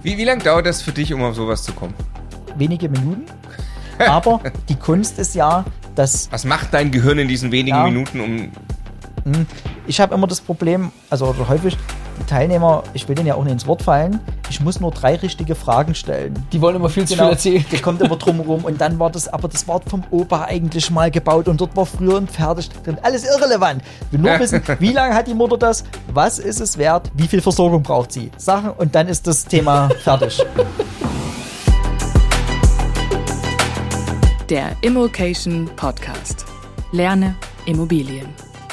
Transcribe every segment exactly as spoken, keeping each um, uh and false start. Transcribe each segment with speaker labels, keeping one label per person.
Speaker 1: Wie, wie lange dauert das für dich, um auf sowas zu kommen?
Speaker 2: Wenige Minuten. Aber die Kunst ist ja, dass...
Speaker 1: Was macht dein Gehirn in diesen wenigen ja. Minuten, um...
Speaker 2: Ich habe immer das Problem, also oder häufig, die Teilnehmer, ich will denen ja auch nicht ins Wort fallen, ich muss nur drei richtige Fragen stellen.
Speaker 3: Die wollen immer viel zu
Speaker 2: genau,
Speaker 3: viel erzählen.
Speaker 2: Der kommt immer drum rum und dann war das, aber das war vom Opa eigentlich mal gebaut und dort war früher ein Pferd drin. Alles irrelevant. Wir nur wissen, wie lange hat die Mutter das, was ist es wert, wie viel Versorgung braucht sie. Sachen und dann ist das Thema fertig.
Speaker 4: Der Immokation Podcast. Lerne Immobilien.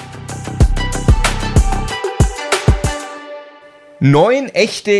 Speaker 1: Neun echte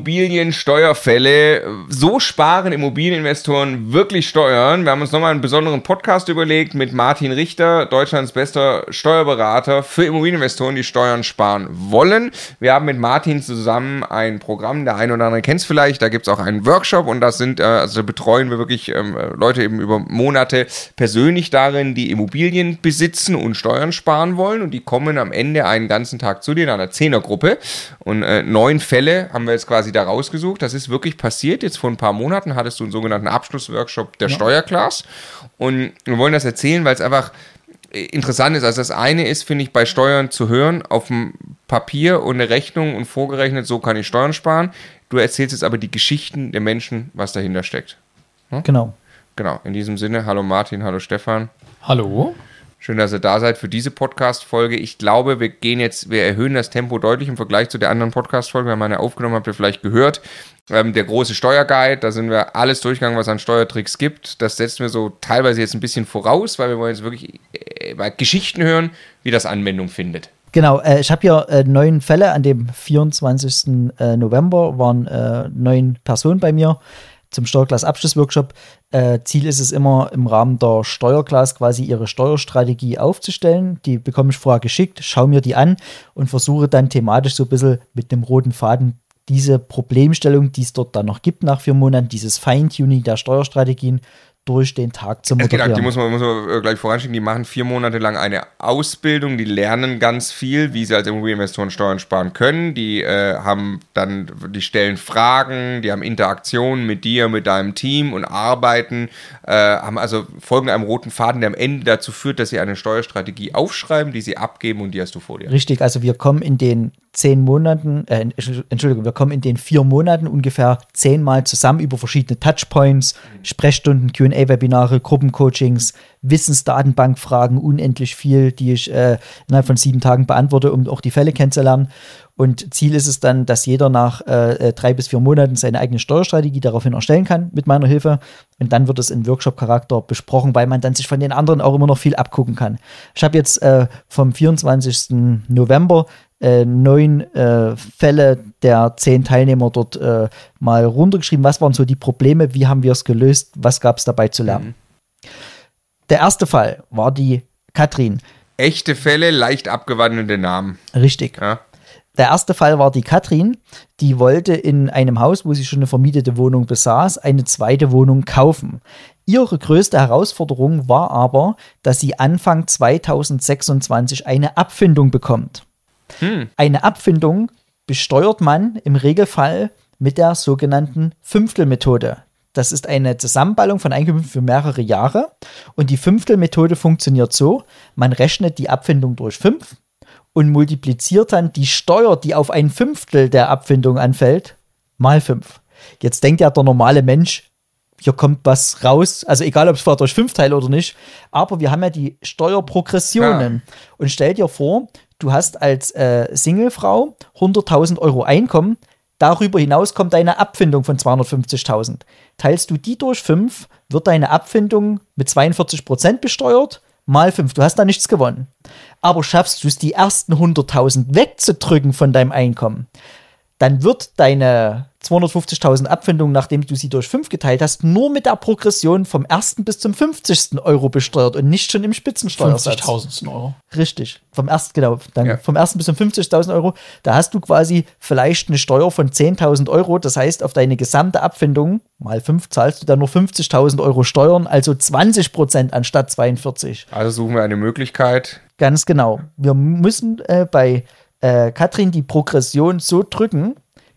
Speaker 1: Immobiliensteuerfälle. So sparen Immobilieninvestoren wirklich Steuern. Wir haben uns nochmal einen besonderen Podcast überlegt mit Martin Richter, Deutschlands bester Steuerberater für Immobilieninvestoren, die Steuern sparen wollen. Wir haben mit Martin zusammen ein Programm, der eine oder andere kennt es vielleicht, da gibt es auch einen Workshop und das sind, also betreuen wir wirklich ähm, Leute eben über Monate persönlich darin, die Immobilien besitzen und Steuern sparen wollen und die kommen am Ende einen ganzen Tag zu dir in einer Zehnergruppe und äh, neun Fälle haben wir jetzt quasi da rausgesucht. Das ist wirklich passiert. Jetzt vor ein paar Monaten hattest du einen sogenannten Abschlussworkshop der ja. Steuerclass. Und wir wollen das erzählen, weil es einfach interessant ist. Also das eine ist, finde ich, bei Steuern zu hören, auf dem Papier und eine Rechnung und vorgerechnet, so kann ich Steuern sparen. Du erzählst jetzt aber die Geschichten der Menschen, was dahinter steckt.
Speaker 2: Hm? Genau.
Speaker 1: Genau. In diesem Sinne, hallo Martin, hallo Stefan.
Speaker 3: Hallo.
Speaker 1: Schön, dass ihr da seid für diese Podcast-Folge. Ich glaube, wir gehen jetzt, wir erhöhen das Tempo deutlich im Vergleich zu der anderen Podcast-Folge. Wir haben eine aufgenommen, habt ihr vielleicht gehört. Ähm, der große Steuerguide, da sind wir alles durchgegangen, was es an Steuertricks gibt. Das setzen wir so teilweise jetzt ein bisschen voraus, weil wir wollen jetzt wirklich äh, mal Geschichten hören, wie das Anwendung findet.
Speaker 2: Genau, äh, ich habe hier äh, neun Fälle. An dem vierundzwanzigsten Äh, November waren äh, neun Personen bei mir zum Steuerklass-Abschlussworkshop. Äh, Ziel ist es immer, im Rahmen der Steuerklass quasi ihre Steuerstrategie aufzustellen. Die bekomme ich vorher geschickt, schaue mir die an und versuche dann thematisch so ein bisschen mit dem roten Faden diese Problemstellung, die es dort dann noch gibt nach vier Monaten, dieses Feintuning der Steuerstrategien durch den Tag zu moderieren.
Speaker 1: Die muss man, muss man gleich voranschicken, die machen vier Monate lang eine Ausbildung, die lernen ganz viel, wie sie als Immobilieninvestoren Steuern sparen können, die äh, haben dann, die stellen Fragen, die haben Interaktionen mit dir, mit deinem Team und arbeiten, äh, haben also folgen einem roten Faden, der am Ende dazu führt, dass sie eine Steuerstrategie aufschreiben, die sie abgeben und die hast du vor dir.
Speaker 2: Richtig, also wir kommen in den zehn Monaten, äh, Entschuldigung, wir kommen in den vier Monaten ungefähr zehnmal zusammen über verschiedene Touchpoints, Sprechstunden, Q and A-Webinare, Gruppencoachings, Wissensdatenbankfragen, unendlich viel, die ich äh, innerhalb von sieben Tagen beantworte, um auch die Fälle kennenzulernen. Und Ziel ist es dann, dass jeder nach äh, drei bis vier Monaten seine eigene Steuerstrategie daraufhin erstellen kann mit meiner Hilfe. Und dann wird es in Workshop-Charakter besprochen, weil man dann sich von den anderen auch immer noch viel abgucken kann. Ich habe jetzt äh, vom vierundzwanzigsten November Äh, neun äh, Fälle der zehn Teilnehmer dort äh, mal runtergeschrieben. Was waren so die Probleme? Wie haben wir es gelöst? Was gab es dabei zu lernen? Mhm. Der erste Fall war die Katrin.
Speaker 1: Echte Fälle, leicht abgewandelte Namen.
Speaker 2: Richtig.
Speaker 1: Ja.
Speaker 2: Der erste Fall war die Katrin. Die wollte in einem Haus, wo sie schon eine vermietete Wohnung besaß, eine zweite Wohnung kaufen. Ihre größte Herausforderung war aber, dass sie Anfang zweitausendsechsundzwanzig eine Abfindung bekommt. Hm. Eine Abfindung besteuert man im Regelfall mit der sogenannten Fünftelmethode. Das ist eine Zusammenballung von Einkünften für mehrere Jahre und die Fünftelmethode funktioniert so, man rechnet die Abfindung durch fünf und multipliziert dann die Steuer, die auf ein Fünftel der Abfindung anfällt, mal fünf. Jetzt denkt ja der normale Mensch, hier kommt was raus, also egal, ob es vorher durch fünf teile oder nicht, aber wir haben ja die Steuerprogressionen. Ja. Und stell dir vor, du hast als äh, Singlefrau hunderttausend Euro Einkommen, darüber hinaus kommt deine Abfindung von zweihundertfünfzigtausend. Teilst du die durch fünf, wird deine Abfindung mit zweiundvierzig Prozent besteuert, mal fünf. Du hast da nichts gewonnen. Aber schaffst du es, die ersten hunderttausend wegzudrücken von deinem Einkommen, dann wird deine zweihundertfünfzigtausend Abfindung, nachdem du sie durch fünf geteilt hast, nur mit der Progression vom ersten bis zum fünfzigsten Euro besteuert und nicht schon im Spitzensteuersatz.
Speaker 3: fünfzigtausend Euro.
Speaker 2: Richtig. Vom ersten, genau, dann
Speaker 1: Ja.
Speaker 2: vom ersten bis zum fünfzigtausend Euro. Da hast du quasi vielleicht eine Steuer von zehntausend Euro. Das heißt, auf deine gesamte Abfindung mal fünf zahlst du dann nur fünfzigtausend Euro Steuern, also zwanzig Prozent anstatt zweiundvierzig.
Speaker 1: Also suchen wir eine Möglichkeit.
Speaker 2: Ganz genau. Wir müssen äh, bei äh, Katrin die Progression so drücken,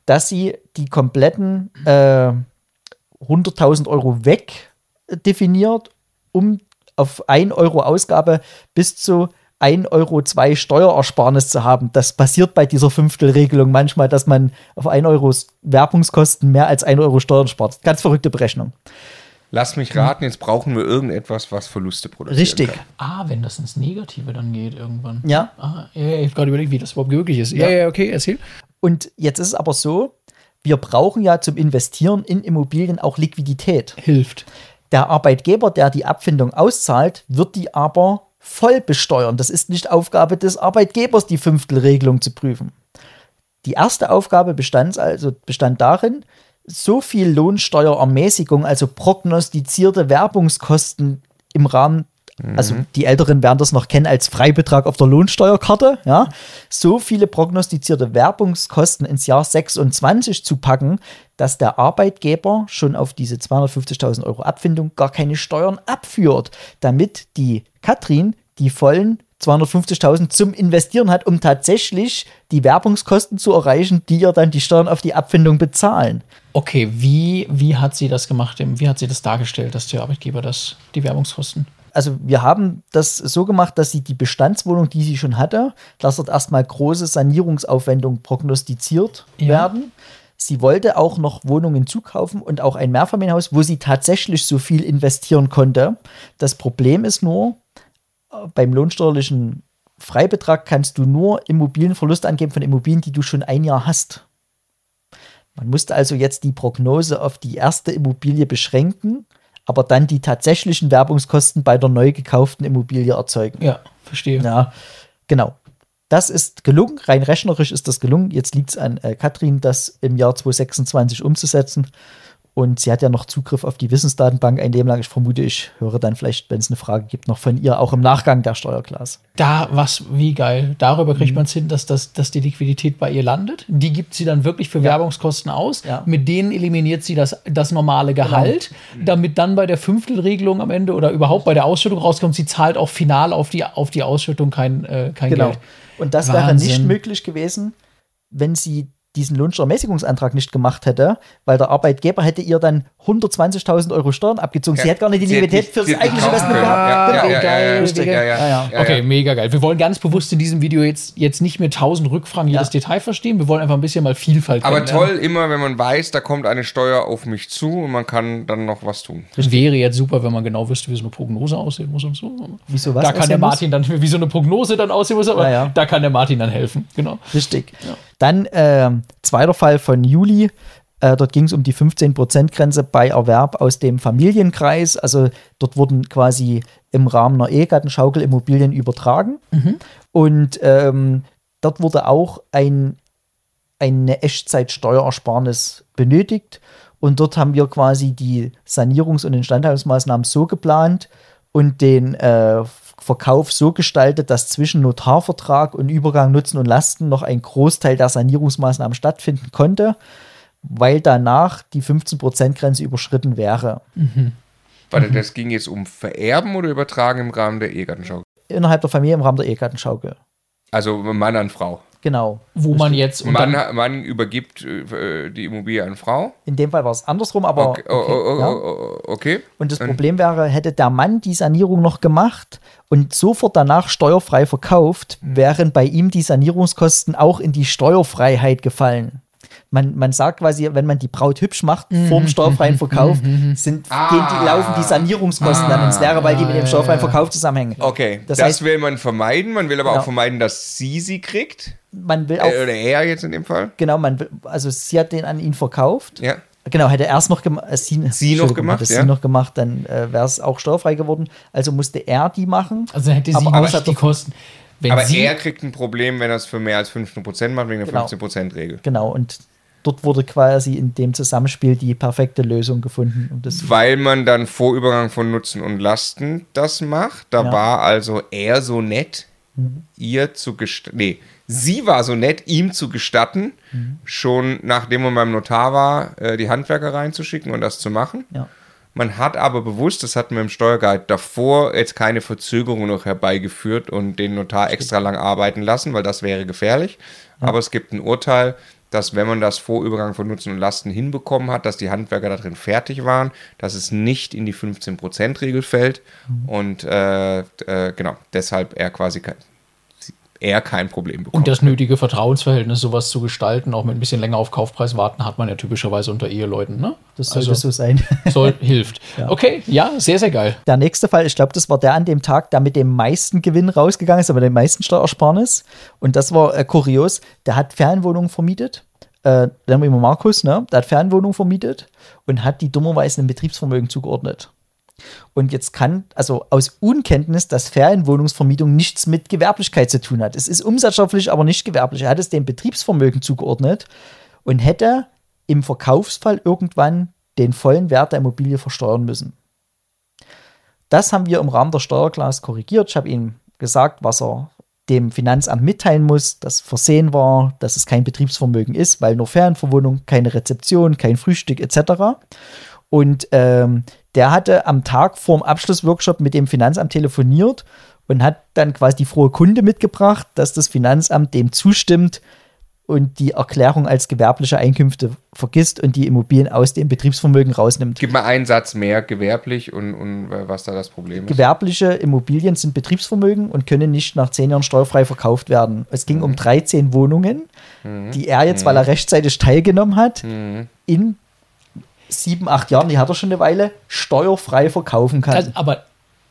Speaker 2: dass sie die kompletten äh, hunderttausend Euro weg definiert, um auf ein Euro Ausgabe bis zu ein Euro zwei Steuerersparnis zu haben. Das passiert bei dieser Fünftelregelung manchmal, dass man auf ein Euro Werbungskosten mehr als ein Euro Steuern spart. Ganz verrückte Berechnung.
Speaker 1: Lass mich raten, jetzt brauchen wir irgendetwas, was Verluste produziert.
Speaker 2: Richtig.
Speaker 1: Kann.
Speaker 3: Ah, wenn das ins Negative dann geht irgendwann.
Speaker 2: Ja.
Speaker 3: Ah, ja, ich habe gerade überlegt, wie das überhaupt möglich ist. Ja, ja, ja, okay, erzähl.
Speaker 2: Und jetzt ist es aber so, wir brauchen ja zum Investieren in Immobilien auch Liquidität.
Speaker 3: Hilft.
Speaker 2: Der Arbeitgeber, der die Abfindung auszahlt, wird die aber voll besteuern. Das ist nicht Aufgabe des Arbeitgebers, die Fünftelregelung zu prüfen. Die erste Aufgabe bestand also bestand darin, so viel Lohnsteuerermäßigung, also prognostizierte Werbungskosten im Rahmen, also die Älteren werden das noch kennen als Freibetrag auf der Lohnsteuerkarte, ja, so viele prognostizierte Werbungskosten ins Jahr sechsundzwanzig zu packen, dass der Arbeitgeber schon auf diese zweihundertfünfzigtausend Euro Abfindung gar keine Steuern abführt, damit die Katrin die vollen zweihundertfünfzigtausend zum Investieren hat, um tatsächlich die Werbungskosten zu erreichen, die ihr dann die Steuern auf die Abfindung bezahlen.
Speaker 3: Okay, wie, wie hat sie das gemacht? Wie hat sie das dargestellt, dass der Arbeitgeber das, die Werbungskosten?
Speaker 2: Also wir haben das so gemacht, dass sie die Bestandswohnung, die sie schon hatte, dass dort erstmal große Sanierungsaufwendungen prognostiziert
Speaker 3: Ja.
Speaker 2: werden. Sie wollte auch noch Wohnungen zukaufen und auch ein Mehrfamilienhaus, wo sie tatsächlich so viel investieren konnte. Das Problem ist nur, beim lohnsteuerlichen Freibetrag kannst du nur Immobilienverluste angeben von Immobilien, die du schon ein Jahr hast. Man musste also jetzt die Prognose auf die erste Immobilie beschränken, aber dann die tatsächlichen Werbungskosten bei der neu gekauften Immobilie erzeugen.
Speaker 3: Ja, verstehe.
Speaker 2: Ja, genau. Das ist gelungen, rein rechnerisch ist das gelungen. Jetzt liegt es an äh, Katrin, das im Jahr zweitausendsechsundzwanzig umzusetzen. Und sie hat ja noch Zugriff auf die Wissensdatenbank ein Leben lang. Ich vermute, ich höre dann vielleicht, wenn es eine Frage gibt, noch von ihr, auch im Nachgang der Steuerklasse.
Speaker 3: Da, was, wie geil. Darüber kriegt man es hin, dass, das, dass die Liquidität bei ihr landet. Die gibt sie dann wirklich für
Speaker 2: Ja.
Speaker 3: Werbungskosten aus.
Speaker 2: Ja.
Speaker 3: Mit denen eliminiert sie das, das normale Gehalt, damit dann bei der Fünftelregelung am Ende oder überhaupt bei der Ausschüttung rauskommt, sie zahlt auch final auf die, auf die Ausschüttung kein, äh, kein
Speaker 2: Genau.
Speaker 3: Geld.
Speaker 2: Und das wäre
Speaker 3: Wahnsinn.
Speaker 2: nicht möglich gewesen, wenn sie diesen Lohnsteuermäßigungsantrag nicht gemacht hätte, weil der Arbeitgeber hätte ihr dann hundertzwanzigtausend Euro Steuern abgezogen.
Speaker 1: Ja.
Speaker 2: Sie hätte gar nicht die
Speaker 1: Sie hätte
Speaker 2: Liquidität
Speaker 1: nicht-
Speaker 2: fürs
Speaker 1: sie hätte
Speaker 2: eigentliche
Speaker 1: nicht kaufen
Speaker 2: Investment
Speaker 1: können.
Speaker 2: gehabt.
Speaker 1: Ja,
Speaker 2: Genau.
Speaker 1: ja, ja, ja,
Speaker 2: Richtig.
Speaker 1: ja, ja,
Speaker 2: Ja, ja.
Speaker 1: ja.
Speaker 3: Okay, mega geil. Wir wollen ganz bewusst in diesem Video jetzt, jetzt nicht mit tausend Rückfragen jedes
Speaker 2: Ja.
Speaker 3: Detail verstehen. Wir wollen einfach ein bisschen mal Vielfalt
Speaker 1: Aber
Speaker 3: kennenlernen.
Speaker 1: toll, immer wenn man weiß, da kommt eine Steuer auf mich zu und man kann dann noch was tun.
Speaker 3: Das wäre jetzt super, wenn man genau wüsste, wie so eine Prognose aussehen muss und so.
Speaker 2: Wieso was
Speaker 3: Da kann der
Speaker 2: aussehen muss?
Speaker 3: Martin dann, wie so eine Prognose dann aussehen muss, aber
Speaker 2: Ja, ja.
Speaker 3: da kann der Martin dann helfen. Genau.
Speaker 2: Richtig. Dann ähm, zweiter Fall von Juli. Äh, dort ging es um die fünfzehn Prozent Grenze bei Erwerb aus dem Familienkreis. Also dort wurden quasi im Rahmen einer Ehegattenschaukel Immobilien übertragen. Und ähm, dort wurde auch ein, eine Echtzeitsteuerersparnis benötigt. Und dort haben wir quasi die Sanierungs- und Instandhaltungsmaßnahmen so geplant und den äh, Verkauf so gestaltet, dass zwischen Notarvertrag und Übergang Nutzen und Lasten noch ein Großteil der Sanierungsmaßnahmen stattfinden konnte, weil danach die fünfzehn Prozent Grenze überschritten wäre.
Speaker 1: Warte, das ging jetzt um Vererben oder Übertragen im Rahmen der Ehegattenschaukel?
Speaker 2: Innerhalb der Familie im Rahmen der Ehegattenschaukel.
Speaker 1: Also Mann an Frau.
Speaker 2: Genau.
Speaker 3: Wo man jetzt und
Speaker 1: Mann,
Speaker 3: dann,
Speaker 1: Mann übergibt äh, die Immobilie an Frau.
Speaker 2: In dem Fall war es andersrum, aber
Speaker 1: Okay.
Speaker 2: okay,
Speaker 1: Oh, oh, oh,
Speaker 2: ja.
Speaker 1: oh, oh, okay.
Speaker 2: Und das
Speaker 1: Ähm.
Speaker 2: Problem wäre, hätte der Mann die Sanierung noch gemacht und sofort danach steuerfrei verkauft, wären bei ihm die Sanierungskosten auch in die Steuerfreiheit gefallen. Man, man sagt quasi, wenn man die Braut hübsch macht, vorm steuerfreien Verkauf, sind,
Speaker 1: Ah.
Speaker 2: gehen die, laufen die Sanierungskosten dann ins Leere, weil die mit dem steuerfreien Verkauf zusammenhängen.
Speaker 1: Okay,
Speaker 2: Das
Speaker 1: das,
Speaker 2: heißt-
Speaker 1: will man vermeiden. Man will aber
Speaker 2: Genau.
Speaker 1: auch vermeiden, dass sie sie kriegt.
Speaker 2: Man will auch,
Speaker 1: Äh, oder er jetzt in dem Fall.
Speaker 2: genau, man will, also sie hat den an ihn verkauft.
Speaker 1: Ja.
Speaker 2: Genau, hätte er es noch gemacht, äh, sie,
Speaker 1: Sie noch
Speaker 2: Entschuldigung,
Speaker 1: gemacht,
Speaker 2: hätte
Speaker 1: ja.
Speaker 2: sie noch gemacht, dann äh, wäre es auch steuerfrei geworden. Also musste er die machen.
Speaker 3: also hätte sie
Speaker 2: Aber
Speaker 3: nicht
Speaker 2: außer
Speaker 3: die
Speaker 2: der-
Speaker 3: Kosten. Wenn
Speaker 1: Aber
Speaker 3: sie,
Speaker 1: er kriegt ein Problem, wenn er es für mehr als fünfzehn Prozent macht, wegen der
Speaker 2: Genau.
Speaker 1: fünfzehn Prozent Regel.
Speaker 2: Genau, und dort wurde quasi in dem Zusammenspiel die perfekte Lösung gefunden. Und das,
Speaker 1: Weil man dann vor Übergang von Nutzen und Lasten das macht. Da
Speaker 2: Ja.
Speaker 1: war also er so nett,
Speaker 2: Mhm.
Speaker 1: ihr zu gestatten. Nee, sie war so nett, ihm zu gestatten,
Speaker 2: Mhm.
Speaker 1: schon nachdem man beim Notar war, äh, die Handwerker reinzuschicken und das zu machen.
Speaker 2: ja.
Speaker 1: Man hat aber bewusst, das hatten wir im Steuerguide davor, jetzt keine Verzögerung noch herbeigeführt und den Notar extra lang arbeiten lassen, weil das wäre gefährlich. Aber es gibt ein Urteil, dass wenn man das vor Übergang von Nutzen und Lasten hinbekommen hat, dass die Handwerker da drin fertig waren, dass es nicht in die fünfzehn Prozent Regel fällt. Mhm. Und äh, äh, genau, deshalb er quasi kein, er kein Problem bekommt.
Speaker 3: Und das nötige Vertrauensverhältnis, sowas zu gestalten, auch mit ein bisschen länger auf Kaufpreis warten, hat man ja typischerweise unter Eheleuten. Ne?
Speaker 2: Das sollte also, so sein.
Speaker 3: Soll, hilft. Ja. Okay, ja, sehr, sehr geil.
Speaker 2: Der nächste Fall, ich glaube, das war der an dem Tag, der mit dem meisten Gewinn rausgegangen ist, aber dem meisten Steuersparnis. Und das war äh, kurios. Der hat Ferienwohnungen vermietet. Äh, da haben wir immer Markus, ne? Der hat Ferienwohnungen vermietet und hat die dummerweise einem Betriebsvermögen zugeordnet. Und jetzt kann, also aus Unkenntnis, dass Ferienwohnungsvermietung nichts mit Gewerblichkeit zu tun hat. Es ist umsatzsteuerpflichtig, aber nicht gewerblich. Er hat es dem Betriebsvermögen zugeordnet und hätte im Verkaufsfall irgendwann den vollen Wert der Immobilie versteuern müssen. Das haben wir im Rahmen der Steuerklasse korrigiert. Ich habe ihm gesagt, was er dem Finanzamt mitteilen muss, dass Versehen war, dass es kein Betriebsvermögen ist, weil nur Ferienverwohnung, keine Rezeption, kein Frühstück et cetera. Und ähm, der hatte am Tag vorm Abschlussworkshop mit dem Finanzamt telefoniert und hat dann quasi die frohe Kunde mitgebracht, dass das Finanzamt dem zustimmt und die Erklärung als gewerbliche Einkünfte vergisst und die Immobilien aus dem Betriebsvermögen rausnimmt.
Speaker 1: Gib mal einen Satz mehr, gewerblich und, und was da das Problem ist.
Speaker 2: Gewerbliche Immobilien sind Betriebsvermögen und können nicht nach zehn Jahren steuerfrei verkauft werden. Es ging mhm. um dreizehn Wohnungen, mhm. die er jetzt, mhm. weil er rechtzeitig teilgenommen hat, mhm. in sieben, acht Jahren, die hat er schon eine Weile, steuerfrei verkaufen kann.
Speaker 3: Also, aber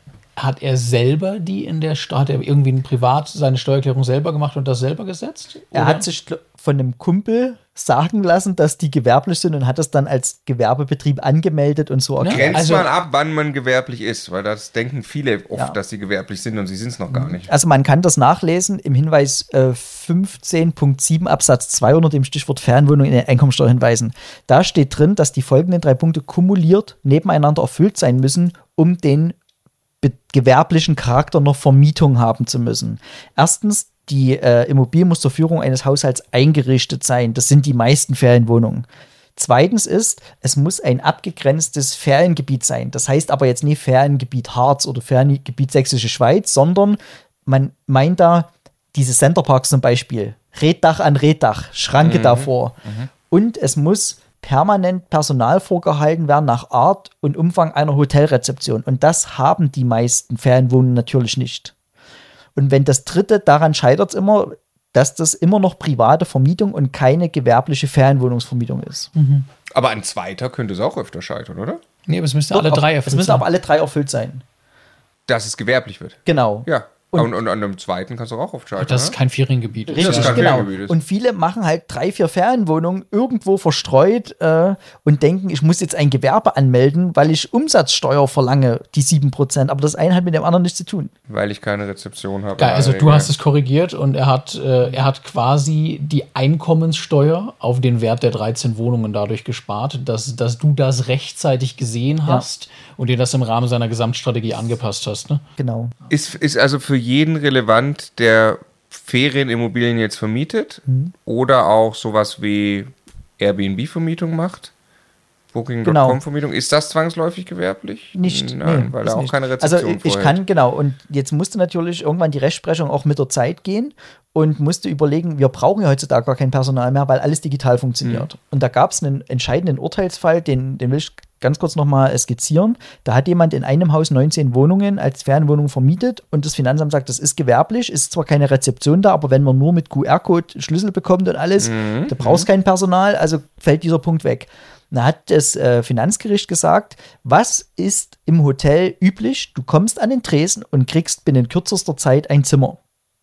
Speaker 3: hat er selber die in der Stadt, hat er irgendwie privat seine Steuererklärung selber gemacht und das selber gesetzt?
Speaker 2: Er
Speaker 3: oder?
Speaker 2: hat sich von einem Kumpel sagen lassen, dass die gewerblich sind und hat das dann als Gewerbebetrieb angemeldet und so erklärt.
Speaker 1: Grenzt
Speaker 3: also,
Speaker 1: man ab, wann man gewerblich ist, weil das denken viele oft,
Speaker 2: ja.
Speaker 1: dass sie gewerblich sind und sie sind es noch gar nicht.
Speaker 2: Also man kann das nachlesen im Hinweis äh, fünfzehn Punkt sieben Absatz zwei unter dem Stichwort Ferienwohnung in den Einkommensteuerhinweisen. Da steht drin, dass die folgenden drei Punkte kumuliert nebeneinander erfüllt sein müssen, um den gewerblichen Charakter noch Vermietung haben zu müssen. Erstens, die äh, Immobilie muss zur Führung eines Haushalts eingerichtet sein. Das sind die meisten Ferienwohnungen. Zweitens ist, es muss ein abgegrenztes Feriengebiet sein. Das heißt aber jetzt nicht Feriengebiet Harz oder Feriengebiet Sächsische Schweiz, sondern man meint da diese Centerparks zum Beispiel. Reddach an Reddach, Schranke mhm. davor. Mhm. Und es muss permanent Personal vorgehalten werden nach Art und Umfang einer Hotelrezeption. Und das haben die meisten Ferienwohnungen natürlich nicht. Und wenn das dritte, daran scheitert es immer, dass das immer noch private Vermietung und keine gewerbliche Ferienwohnungsvermietung ist.
Speaker 3: Mhm.
Speaker 1: Aber ein zweiter könnte es auch öfter scheitern, oder?
Speaker 3: Nee, aber es müssten
Speaker 2: Doch,
Speaker 3: alle drei
Speaker 2: erfüllt sein. Es müssen aber alle drei erfüllt sein.
Speaker 1: Dass es gewerblich wird.
Speaker 2: Genau.
Speaker 1: Ja. Und, und, und an einem zweiten kannst du auch oft scheitern.
Speaker 3: Das ist kein Feriengebiet.
Speaker 2: Richtig,
Speaker 1: das ist kein
Speaker 2: genau.
Speaker 1: Feriengebiet ist.
Speaker 2: Und viele machen halt drei, vier Ferienwohnungen irgendwo verstreut äh, und denken, ich muss jetzt ein Gewerbe anmelden, weil ich Umsatzsteuer verlange, die sieben Prozent. Aber das eine hat mit dem anderen nichts zu tun.
Speaker 1: Weil ich keine Rezeption habe.
Speaker 3: Geil, also du hast es korrigiert und er hat, äh, er hat quasi die Einkommenssteuer auf den Wert der dreizehn Wohnungen dadurch gespart, dass, dass du das rechtzeitig gesehen hast ja. und dir das im Rahmen seiner Gesamtstrategie angepasst hast. Ne?
Speaker 2: Genau.
Speaker 1: Ist, ist also für jeden relevant, der Ferienimmobilien jetzt vermietet mhm. oder auch sowas wie Airbnb-Vermietung macht, Booking Punkt com-Vermietung. Genau. Ist das zwangsläufig gewerblich?
Speaker 2: Nicht.
Speaker 1: Nein,
Speaker 2: nee,
Speaker 1: weil da auch
Speaker 2: nicht.
Speaker 1: keine Rezeption
Speaker 2: Also ich, ich kann, genau, und jetzt musste natürlich irgendwann die Rechtsprechung auch mit der Zeit gehen und musste überlegen, wir brauchen ja heutzutage gar kein Personal mehr, weil alles digital funktioniert. Mhm. Und da gab es einen entscheidenden Urteilsfall, den, den will ich ganz kurz nochmal skizzieren. Da hat jemand in einem Haus neunzehn Wohnungen als Ferienwohnung vermietet und das Finanzamt sagt, das ist gewerblich, ist zwar keine Rezeption da, aber wenn man nur mit Q R-Code Schlüssel bekommt und alles,
Speaker 1: mhm.
Speaker 2: da brauchst kein Personal, also fällt dieser Punkt weg. Da hat das äh, Finanzgericht gesagt, was ist im Hotel üblich? Du kommst an den Tresen und kriegst binnen kürzester Zeit ein Zimmer.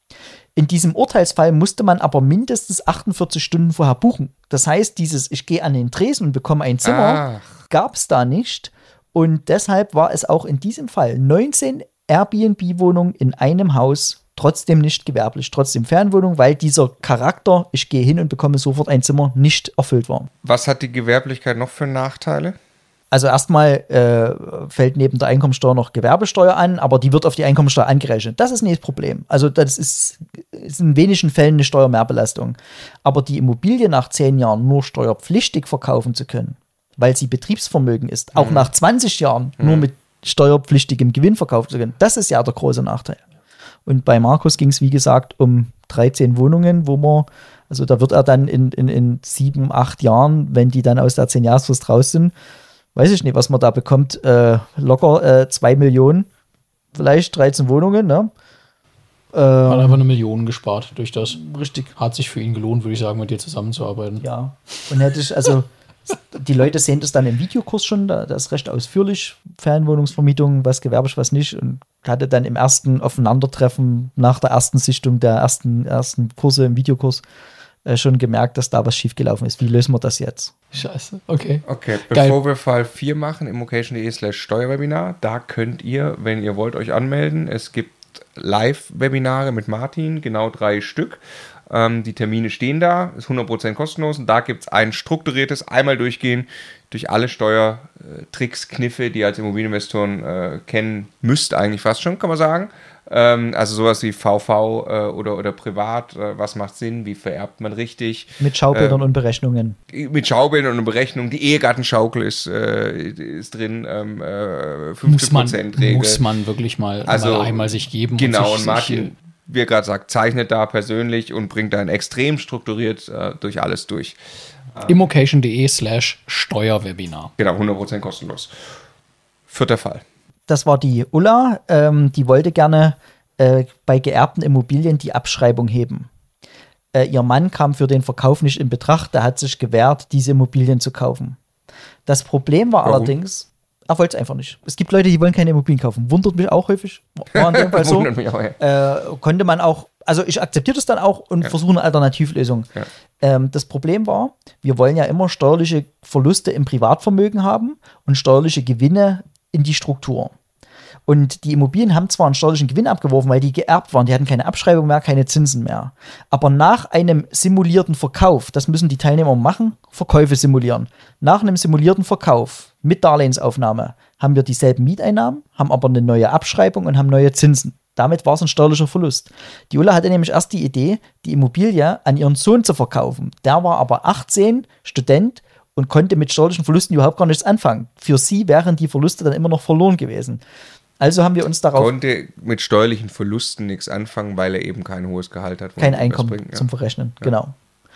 Speaker 2: In diesem Urteilsfall musste man aber mindestens achtundvierzig Stunden vorher buchen. Das heißt, dieses ich gehe an den Tresen und bekomme ein Zimmer, gab es da nicht. Und deshalb war es auch in diesem Fall neunzehn Airbnb-Wohnungen in einem Haus trotzdem nicht gewerblich, trotzdem Fernwohnung, weil dieser Charakter, ich gehe hin und bekomme sofort ein Zimmer, nicht erfüllt war.
Speaker 1: Was hat die Gewerblichkeit noch für Nachteile?
Speaker 2: Also erstmal äh, fällt neben der Einkommensteuer noch Gewerbesteuer an, aber die wird auf die Einkommensteuer angerechnet. Das ist nicht das Problem. Also das ist, ist in wenigen Fällen eine Steuermehrbelastung. Aber die Immobilie nach zehn Jahren nur steuerpflichtig verkaufen zu können, weil sie Betriebsvermögen ist, auch mhm. nach zwanzig Jahren mhm. nur mit steuerpflichtigem Gewinn verkaufen zu können, das ist ja der große Nachteil. Und bei Markus ging es, wie gesagt, um dreizehn Wohnungen, wo man Also da wird er dann in, in, in sieben, acht Jahren, wenn die dann aus der zehn-Jahresfrist raus sind, weiß ich nicht, was man da bekommt, äh, locker äh, zwei Millionen, vielleicht dreizehn Wohnungen, ne?
Speaker 3: Hat einfach eine Million gespart durch das.
Speaker 2: Richtig.
Speaker 3: Hat sich für ihn gelohnt, würde ich sagen, mit dir zusammenzuarbeiten.
Speaker 2: Ja. Und hätte ich, also, die Leute sehen das dann im Videokurs schon, da, das ist recht ausführlich, Fernwohnungsvermietung, was gewerblich, was nicht. Und hatte dann im ersten Aufeinandertreffen nach der ersten Sichtung der ersten, ersten Kurse im Videokurs äh, schon gemerkt, dass da was schiefgelaufen ist. Wie lösen wir das jetzt?
Speaker 3: Scheiße, okay.
Speaker 1: Okay,
Speaker 3: Geil.
Speaker 1: bevor wir Fall vier machen, immocation.de slash Steuerwebinar, da könnt ihr, wenn ihr wollt, euch anmelden. Es gibt Live-Webinare mit Martin, genau drei Stück. Ähm, die Termine stehen da, ist hundert Prozent kostenlos und da gibt es ein strukturiertes einmal durchgehen durch alle Steuertricks, Kniffe, die ihr als Immobilieninvestoren äh, kennen müsst, eigentlich fast schon, kann man sagen. Ähm, also sowas wie V V äh, oder, oder privat, äh, was macht Sinn, wie vererbt man richtig.
Speaker 2: Mit Schaubildern
Speaker 1: ähm,
Speaker 2: und Berechnungen.
Speaker 1: Mit Schaubildern und Berechnungen. Die Ehegattenschaukel ist, äh, ist drin, ähm, äh, fünfzig
Speaker 3: Muss man,
Speaker 1: Prozent Regel.
Speaker 3: muss man wirklich mal,
Speaker 1: Also,
Speaker 3: mal einmal sich geben.
Speaker 1: Genau,
Speaker 3: sich,
Speaker 1: und Martin, wie er gerade sagt, zeichnet da persönlich und bringt dann extrem strukturiert äh, durch alles durch.
Speaker 3: immocation.de slash Steuerwebinar.
Speaker 1: Genau, hundert Prozent kostenlos. Vierter Fall.
Speaker 2: Das war die Ulla, ähm, die wollte gerne äh, bei geerbten Immobilien die Abschreibung heben. Äh, ihr Mann kam für den Verkauf nicht in Betracht, der hat sich gewehrt, diese Immobilien zu kaufen. Das Problem war
Speaker 1: Warum?
Speaker 2: allerdings, er wollte es einfach nicht. Es gibt Leute, die wollen keine Immobilien kaufen. Wundert mich auch häufig. War in dem Fall so.
Speaker 1: Wundert mich auch, ja.
Speaker 2: Äh, konnte man auch, also ich akzeptiere das dann auch und
Speaker 1: Ja.
Speaker 2: versuche eine Alternativlösung.
Speaker 1: Ja.
Speaker 2: Ähm, das Problem war, wir wollen ja immer steuerliche Verluste im Privatvermögen haben und steuerliche Gewinne in die Struktur. Und die Immobilien haben zwar einen steuerlichen Gewinn abgeworfen, weil die geerbt waren, die hatten keine Abschreibung mehr, keine Zinsen mehr. Aber nach einem simulierten Verkauf, das müssen die Teilnehmer machen, Verkäufe simulieren. Nach einem simulierten Verkauf mit Darlehensaufnahme haben wir dieselben Mieteinnahmen, haben aber eine neue Abschreibung und haben neue Zinsen. Damit war es ein steuerlicher Verlust. Die Ulla hatte nämlich erst die Idee, die Immobilie an ihren Sohn zu verkaufen. Der war aber achtzehn, Student und konnte mit steuerlichen Verlusten überhaupt gar nichts anfangen. Für sie wären die Verluste dann immer noch verloren gewesen. Also haben wir uns darauf...
Speaker 1: Konnte mit steuerlichen Verlusten nichts anfangen, weil er eben kein hohes Gehalt hat.
Speaker 2: Kein Einkommen
Speaker 1: bringt, ja.
Speaker 2: zum Verrechnen, ja. Genau.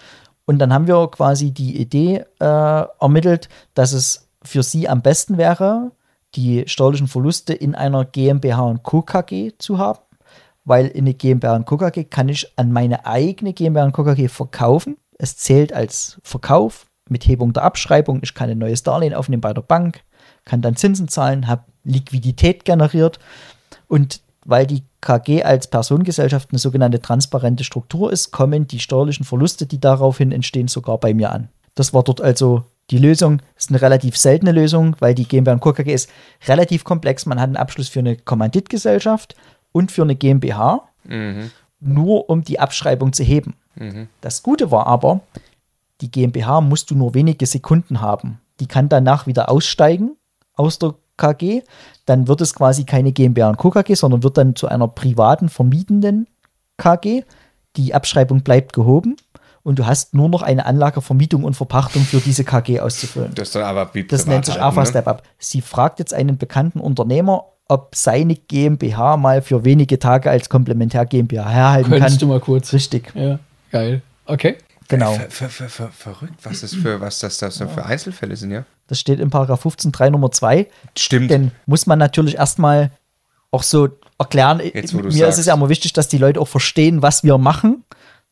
Speaker 2: Und dann haben wir quasi die Idee äh, ermittelt, dass es für sie am besten wäre, die steuerlichen Verluste in einer GmbH und Co. K G zu haben, weil in eine GmbH und Co. K G kann ich an meine eigene GmbH und Co. K G verkaufen. Es zählt als Verkauf mit Hebung der Abschreibung. Ich kann ein neues Darlehen aufnehmen bei der Bank, kann dann Zinsen zahlen, habe Liquidität generiert und weil die K G als Personengesellschaft eine sogenannte transparente Struktur ist, kommen die steuerlichen Verluste, die daraufhin entstehen, sogar bei mir an. Das war dort also die Lösung. Das ist eine relativ seltene Lösung, weil die GmbH und Co. K G ist relativ komplex. Man hat einen Abschluss für eine Kommanditgesellschaft und für eine GmbH,
Speaker 1: Mhm.
Speaker 2: nur um die Abschreibung zu heben.
Speaker 1: Mhm.
Speaker 2: Das Gute war aber, die GmbH musst du nur wenige Sekunden haben. Die kann danach wieder aussteigen aus der K G, dann wird es quasi keine GmbH und Co. K G, sondern wird dann zu einer privaten vermietenden K G. Die Abschreibung bleibt gehoben und du hast nur noch eine Anlagevermietung und Verpachtung für diese K G auszufüllen.
Speaker 1: Das, dann aber wie
Speaker 2: Das nennt sich
Speaker 1: privat
Speaker 2: A F A
Speaker 1: halten,
Speaker 2: Step Up. Sie fragt jetzt einen bekannten Unternehmer, ob seine GmbH mal für wenige Tage als Komplementär GmbH herhalten kann.
Speaker 3: Könntest du mal kurz.
Speaker 2: Richtig,
Speaker 3: Ja, geil. Okay.
Speaker 2: genau.
Speaker 1: Ver, ver, ver, ver, verrückt, was das für, was das, das für Einzelfälle sind, ja?
Speaker 2: Das steht in Paragraph fünfzehn Punkt drei Nummer zwei.
Speaker 1: Stimmt.
Speaker 2: Denn muss man natürlich erstmal auch so erklären.
Speaker 1: Jetzt, wo du
Speaker 2: Mir
Speaker 1: sagst.
Speaker 2: ist es ja immer wichtig, dass die Leute auch verstehen, was wir machen.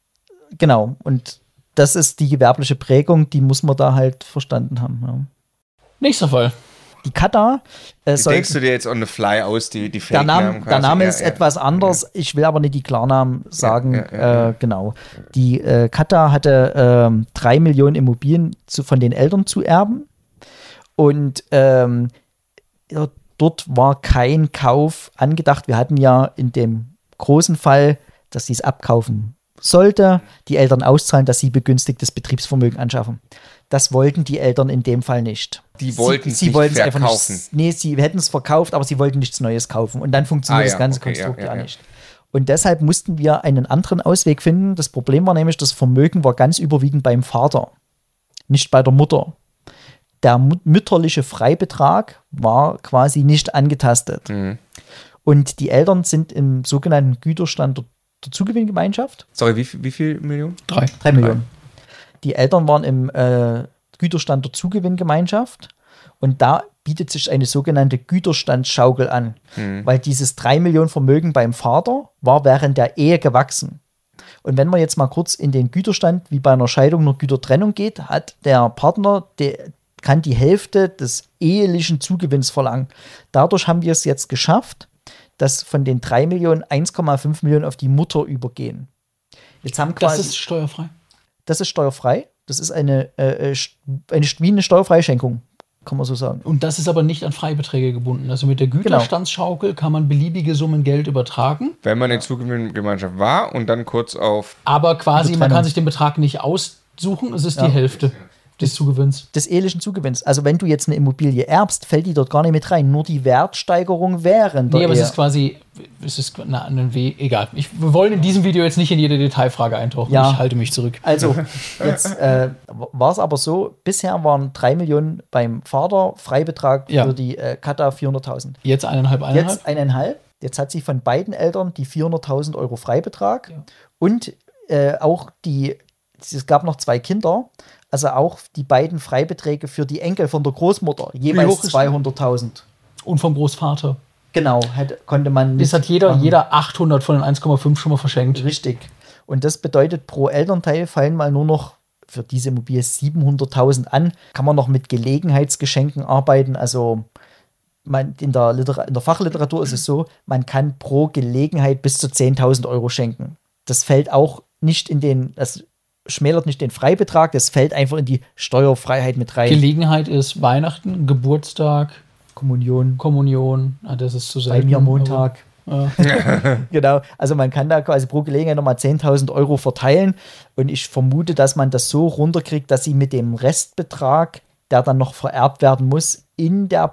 Speaker 2: Genau. Und das ist die gewerbliche Prägung, die muss man da halt verstanden haben. Ja.
Speaker 3: Nächster Fall.
Speaker 2: Die Kata äh,
Speaker 1: Wie
Speaker 2: soll,
Speaker 1: denkst du dir jetzt on the fly aus, die, die
Speaker 2: der, Name,
Speaker 1: Fake-Namen
Speaker 2: der
Speaker 1: quasi?
Speaker 2: Name
Speaker 1: Ja,
Speaker 2: ist
Speaker 1: ja.
Speaker 2: etwas anders. Ich will aber nicht die Klarnamen sagen.
Speaker 1: ja, ja, ja.
Speaker 2: Äh, genau. Die äh, Kata hatte ähm, drei Millionen Immobilien zu, von den Eltern zu erben. Und ähm, ja, dort war kein Kauf angedacht. Wir hatten ja in dem großen Fall, dass sie es abkaufen sollte, die Eltern auszahlen, dass sie begünstigtes Betriebsvermögen anschaffen. Das wollten die Eltern in dem Fall nicht.
Speaker 1: Die wollten es
Speaker 2: sie, sie
Speaker 1: nicht
Speaker 2: wollten es einfach
Speaker 1: verkaufen.
Speaker 2: nicht. Nee, sie hätten es verkauft, aber sie wollten nichts Neues kaufen. Und dann funktioniert
Speaker 1: Ah,
Speaker 2: das
Speaker 1: ja,
Speaker 2: ganze
Speaker 1: okay,
Speaker 2: Konstrukt
Speaker 1: ja,
Speaker 2: ja,
Speaker 1: ja, ja.
Speaker 2: nicht. Und deshalb mussten wir einen anderen Ausweg finden. Das Problem war nämlich, das Vermögen war ganz überwiegend beim Vater, nicht bei der Mutter. Der mü- mütterliche Freibetrag war quasi nicht angetastet.
Speaker 1: Mhm.
Speaker 2: Und die Eltern sind im sogenannten Güterstand der der Zugewinngemeinschaft.
Speaker 1: Sorry, wie, wie viel Millionen?
Speaker 3: Drei.
Speaker 2: Drei Millionen. Die Eltern waren im äh, Güterstand der Zugewinngemeinschaft und da bietet sich eine sogenannte Güterstandsschaukel an, mhm. weil dieses drei Millionen Vermögen beim Vater war während der Ehe gewachsen. Und wenn man jetzt mal kurz in den Güterstand, wie bei einer Scheidung, nur Gütertrennung geht, hat der Partner, der kann die Hälfte des ehelichen Zugewinns verlangen. Dadurch haben wir es jetzt geschafft, dass von den drei Millionen eins Komma fünf Millionen auf die Mutter übergehen. Jetzt haben quasi,
Speaker 3: das ist steuerfrei?
Speaker 2: Das ist steuerfrei. Das ist eine, äh, eine, wie eine steuerfreie Schenkung, kann man so sagen.
Speaker 3: Und das ist aber nicht an Freibeträge gebunden. Also mit der Güterstandsschaukel kann man beliebige Summen Geld übertragen.
Speaker 1: Wenn man in Zugewinngemeinschaft war und dann kurz auf...
Speaker 3: Aber quasi, man kann sich den Betrag nicht aussuchen, es ist ja. die Hälfte des Zugewinns.
Speaker 2: Des ehelichen Zugewinns. Also wenn du jetzt eine Immobilie erbst, fällt die dort gar nicht mit rein. Nur die Wertsteigerung während der
Speaker 3: Nee, aber
Speaker 2: Ehe.
Speaker 3: es ist quasi, es ist na, ein W, egal. Ich, wir wollen in diesem Video jetzt nicht in jede Detailfrage eintauchen.
Speaker 2: Ja.
Speaker 3: Ich halte mich zurück.
Speaker 2: Also, jetzt äh, war es aber so, bisher waren drei Millionen beim Vater, Freibetrag
Speaker 3: Ja.
Speaker 2: für die äh, Kata vierhunderttausend.
Speaker 3: Jetzt eineinhalb, eineinhalb?
Speaker 2: Jetzt eineinhalb. Jetzt hat sie von beiden Eltern die vierhunderttausend Euro Freibetrag.
Speaker 3: Ja.
Speaker 2: Und äh, auch die, es gab noch zwei Kinder, also auch die beiden Freibeträge für die Enkel von der Großmutter, jeweils
Speaker 3: hoch ist-
Speaker 2: zweihunderttausend.
Speaker 3: Und vom Großvater.
Speaker 2: Genau, hat, konnte man
Speaker 3: Das hat jeder,
Speaker 2: mitmachen.
Speaker 3: jeder achthundert von den eins Komma fünf schon mal verschenkt.
Speaker 2: Richtig. Und das bedeutet, pro Elternteil fallen mal nur noch für diese Immobilie siebenhunderttausend an. Kann man noch mit Gelegenheitsgeschenken arbeiten. Also man, in, der Litera- in der Fachliteratur ist es so, man kann pro Gelegenheit bis zu zehntausend Euro schenken. Das fällt auch nicht in den, das schmälert nicht den Freibetrag, das fällt einfach in die Steuerfreiheit mit rein.
Speaker 3: Gelegenheit ist Weihnachten, Geburtstag,
Speaker 2: Kommunion,
Speaker 3: Kommunion. Ah, das ist zu
Speaker 2: bei
Speaker 3: selten.
Speaker 2: mir Montag.
Speaker 3: Aber, äh,
Speaker 2: Genau, also man kann da quasi pro Gelegenheit nochmal zehntausend Euro verteilen und ich vermute, dass man das so runterkriegt, dass sie mit dem Restbetrag, der dann noch vererbt werden muss, in der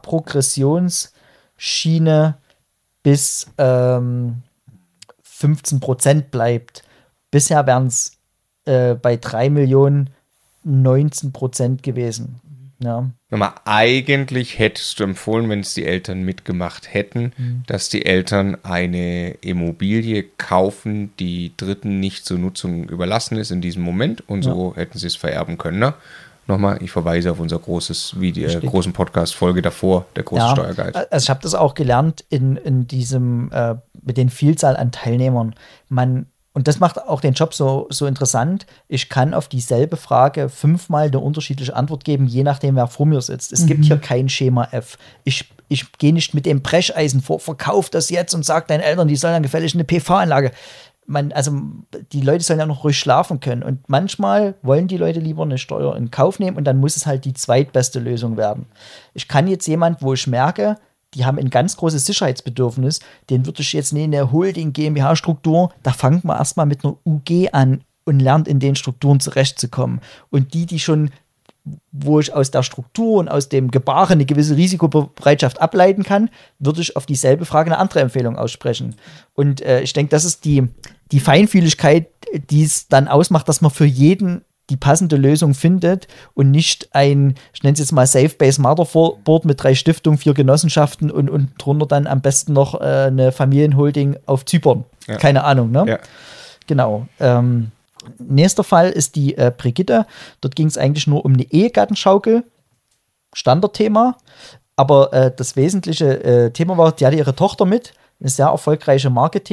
Speaker 2: Progressionsschiene bis ähm, fünfzehn Prozent bleibt. Bisher wären es äh, bei drei Millionen neunzehn Prozent gewesen. Ja.
Speaker 1: Nochmal, eigentlich hättest du empfohlen, wenn es die Eltern mitgemacht hätten, mhm. dass die Eltern eine Immobilie kaufen, die Dritten nicht zur Nutzung überlassen ist in diesem Moment und so ja. hätten sie es vererben können. Ne? Nochmal, ich verweise auf unser großes Video, äh, großen Podcast-Folge davor, der große
Speaker 2: ja.
Speaker 1: Steuerguide.
Speaker 2: Also ich habe das auch gelernt in, in diesem, äh, mit den Vielzahl an Teilnehmern. Man Und das macht auch den Job so, so interessant. Ich kann auf dieselbe Frage fünfmal eine unterschiedliche Antwort geben, je nachdem, wer vor mir sitzt. Es mhm. gibt hier kein Schema F. Ich, ich gehe nicht mit dem Brecheisen vor, verkauf das jetzt und sag deinen Eltern, die sollen dann gefällig eine P V-Anlage. Man, also die Leute sollen ja noch ruhig schlafen können. Und manchmal wollen die Leute lieber eine Steuer in Kauf nehmen und dann muss es halt die zweitbeste Lösung werden. Ich kann jetzt jemand, wo ich merke, die haben ein ganz großes Sicherheitsbedürfnis, den würde ich jetzt nicht in eine Holding GmbH-Struktur, da fangt man erstmal mit einer U G an und lernt in den Strukturen zurechtzukommen. Und die, die schon, wo ich aus der Struktur und aus dem Gebaren eine gewisse Risikobereitschaft ableiten kann, würde ich auf dieselbe Frage eine andere Empfehlung aussprechen. Und äh, ich denke, das ist die, die Feinfühligkeit, die es dann ausmacht, dass man für jeden die passende Lösung findet und nicht ein, ich nenne es jetzt mal Safe-Base Motherboard mit drei Stiftungen, vier Genossenschaften und, und drunter dann am besten noch äh, eine Familienholding auf Zypern. Ja. Keine Ahnung, ne?
Speaker 1: Ja.
Speaker 2: Genau. Ähm, nächster Fall ist die äh, Brigitte. Dort ging es eigentlich nur um eine Ehegattenschaukel. Standardthema. Aber äh, das wesentliche äh, Thema war, die hatte ihre Tochter mit, eine sehr erfolgreiche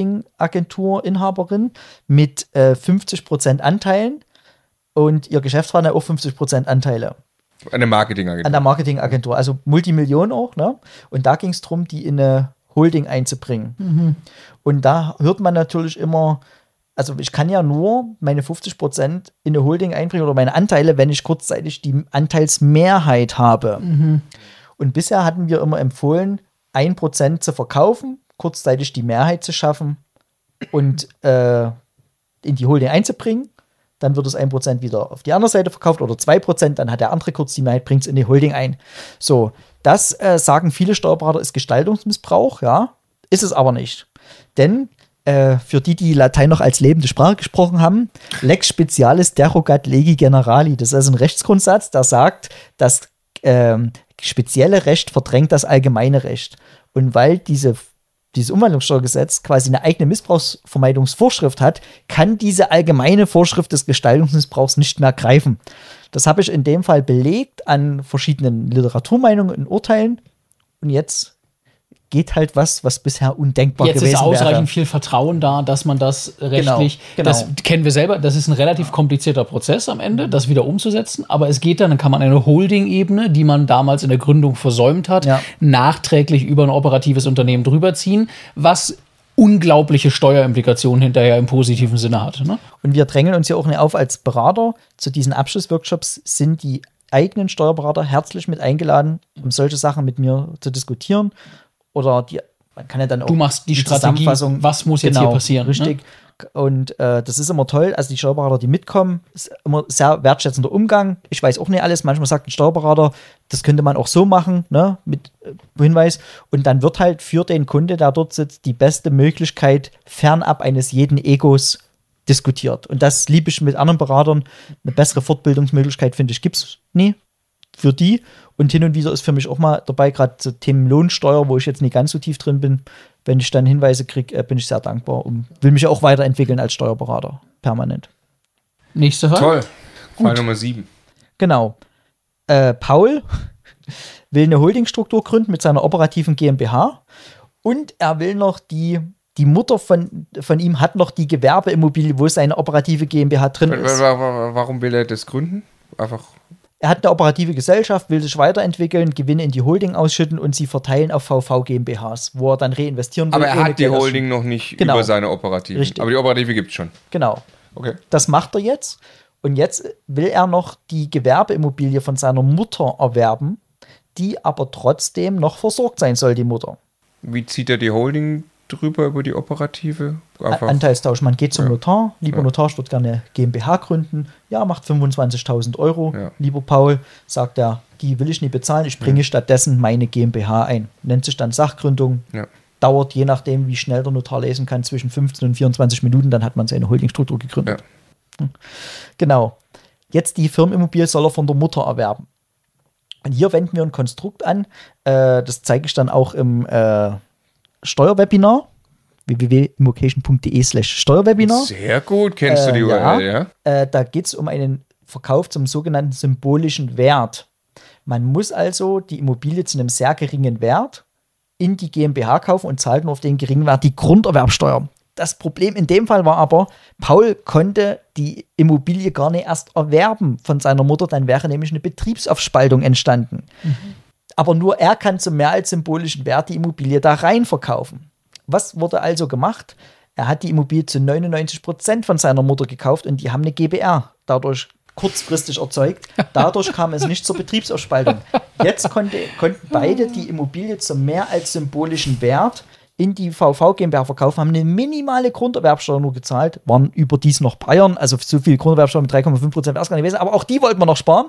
Speaker 2: Marketingagentur-Inhaberin mit äh, fünfzig Prozent Anteilen. Und ihr Geschäftspartner auch fünfzig Prozent Anteile.
Speaker 1: An der Marketingagentur.
Speaker 2: An der Marketingagentur, also Multimillionen auch, ne? Und da ging es darum, die in eine Holding einzubringen. Mhm. Und da hört man natürlich immer, also ich kann ja nur meine fünfzig Prozent in eine Holding einbringen oder meine Anteile, wenn ich kurzzeitig die Anteilsmehrheit habe. Mhm. Und bisher hatten wir immer empfohlen, ein Prozent zu verkaufen, kurzzeitig die Mehrheit zu schaffen und äh, in die Holding einzubringen. Dann wird es ein Prozent wieder auf die andere Seite verkauft oder zwei Prozent, dann hat der andere kurz die Mehrheit, bringt es in die Holding ein. So, das äh, sagen viele Steuerberater, ist Gestaltungsmissbrauch, ja, ist es aber nicht. Denn äh, für die, die Latein noch als lebende Sprache gesprochen haben, Lex specialis derogat legi generali, das ist also ein Rechtsgrundsatz, der sagt, das äh, spezielle Recht verdrängt das allgemeine Recht. Und weil diese dieses Umwandlungssteuergesetz quasi eine eigene Missbrauchsvermeidungsvorschrift hat, kann diese allgemeine Vorschrift des Gestaltungsmissbrauchs nicht mehr greifen. Das habe ich in dem Fall belegt an verschiedenen Literaturmeinungen und Urteilen. Und jetzt geht halt was, was bisher undenkbar
Speaker 3: Jetzt
Speaker 2: gewesen
Speaker 3: ist ausreichend
Speaker 2: wäre.
Speaker 3: viel Vertrauen da, dass man das rechtlich,
Speaker 2: genau.
Speaker 3: das kennen wir selber, das ist ein relativ komplizierter Prozess am Ende, das wieder umzusetzen, aber es geht dann, dann kann man eine Holding-Ebene, die man damals in der Gründung versäumt hat,
Speaker 2: Ja.
Speaker 3: nachträglich über ein operatives Unternehmen drüber ziehen, was unglaubliche Steuerimplikationen hinterher im positiven Sinne hat. Ne?
Speaker 2: Und wir drängen uns ja auch nicht auf als Berater. Zu diesen Abschlussworkshops sind die eigenen Steuerberater herzlich mit eingeladen, um solche Sachen mit mir zu diskutieren. Oder die, man kann ja dann auch
Speaker 3: Du machst die Strategie,
Speaker 2: Zusammenfassung,
Speaker 3: was muss jetzt
Speaker 2: genau,
Speaker 3: hier passieren.
Speaker 2: Richtig.
Speaker 3: Ne?
Speaker 2: Und äh, das ist immer toll. Also die Steuerberater, die mitkommen, ist immer sehr wertschätzender Umgang. Ich weiß auch nicht alles. Manchmal sagt ein Steuerberater, das könnte man auch so machen, ne, mit äh, Hinweis. Und dann wird halt für den Kunde, der dort sitzt, die beste Möglichkeit fernab eines jeden Egos diskutiert. Und das liebe ich mit anderen Beratern. Eine bessere Fortbildungsmöglichkeit, finde ich, gibt es nie für die. Und hin und wieder ist für mich auch mal dabei, gerade zu Themen Lohnsteuer, wo ich jetzt nicht ganz so tief drin bin. Wenn ich dann Hinweise kriege, äh, bin ich sehr dankbar und will mich auch weiterentwickeln als Steuerberater, permanent.
Speaker 3: Nächste Fall.
Speaker 1: Toll. Fall Nummer sieben.
Speaker 2: Genau. Äh, Paul will eine Holdingstruktur gründen mit seiner operativen GmbH und er will noch die, die Mutter von, von ihm hat noch die Gewerbeimmobilie, wo seine operative GmbH drin ist.
Speaker 1: Warum will er das gründen? Einfach.
Speaker 2: Er hat eine operative Gesellschaft, will sich weiterentwickeln, Gewinne in die Holding ausschütten und sie verteilen auf V V GmbHs, wo er dann reinvestieren will.
Speaker 1: Aber er
Speaker 2: ohne
Speaker 1: hat die
Speaker 2: Geld
Speaker 1: Holding noch nicht
Speaker 2: Genau.
Speaker 1: über seine operative.
Speaker 2: Richtig.
Speaker 1: Aber die operative gibt es schon.
Speaker 2: Genau.
Speaker 1: Okay.
Speaker 2: Das macht er jetzt. Und jetzt will er noch die Gewerbeimmobilie von seiner Mutter erwerben, die aber trotzdem noch versorgt sein soll, die Mutter.
Speaker 1: Wie zieht er die Holding drüber über die operative? Einfach.
Speaker 2: Anteilstausch. Man geht zum
Speaker 1: Ja.
Speaker 2: Notar. Lieber
Speaker 1: Ja.
Speaker 2: Notar, ich würde gerne eine GmbH gründen. Ja, macht fünfundzwanzigtausend Euro.
Speaker 1: Ja.
Speaker 2: Lieber Paul, sagt er, die will ich nicht bezahlen. Ich bringe stattdessen meine GmbH ein. Nennt sich dann Sachgründung.
Speaker 1: Ja.
Speaker 2: Dauert, je nachdem, wie schnell der Notar lesen kann, zwischen fünfzehn und vierundzwanzig Minuten. Dann hat man seine Holdingstruktur gegründet.
Speaker 1: Ja.
Speaker 2: Genau. Jetzt die Firmenimmobilie soll er von der Mutter erwerben. Und hier wenden wir ein Konstrukt an. Äh, das zeige ich dann auch im äh, Steuerwebinar. w w w punkt immocation punkt de slash Steuerwebinar.
Speaker 1: Sehr gut, kennst du die
Speaker 2: Äh,
Speaker 1: U
Speaker 2: ja.
Speaker 1: R L, ja?
Speaker 2: Äh, da geht es um einen Verkauf zum sogenannten symbolischen Wert. Man muss also die Immobilie zu einem sehr geringen Wert in die GmbH kaufen und zahlt nur auf den geringen Wert die Grunderwerbsteuer. Das Problem in dem Fall war aber, Paul konnte die Immobilie gar nicht erst erwerben von seiner Mutter, dann wäre nämlich eine Betriebsaufspaltung entstanden. Mhm. Aber nur er kann zum mehr als symbolischen Wert die Immobilie da rein verkaufen. Was wurde also gemacht? Er hat die Immobilie zu neunundneunzig Prozent von seiner Mutter gekauft und die haben eine G b R dadurch kurzfristig erzeugt. Dadurch kam es nicht zur Betriebsaufspaltung. Jetzt konnte, konnten beide die Immobilie zum mehr als symbolischen Wert in die V V GmbH verkaufen, haben eine minimale Grunderwerbsteuer nur gezahlt, waren überdies noch Bayern, also so viel Grunderwerbsteuer mit drei Komma fünf Prozent wäre es gar nicht gewesen, aber auch die wollten wir noch sparen.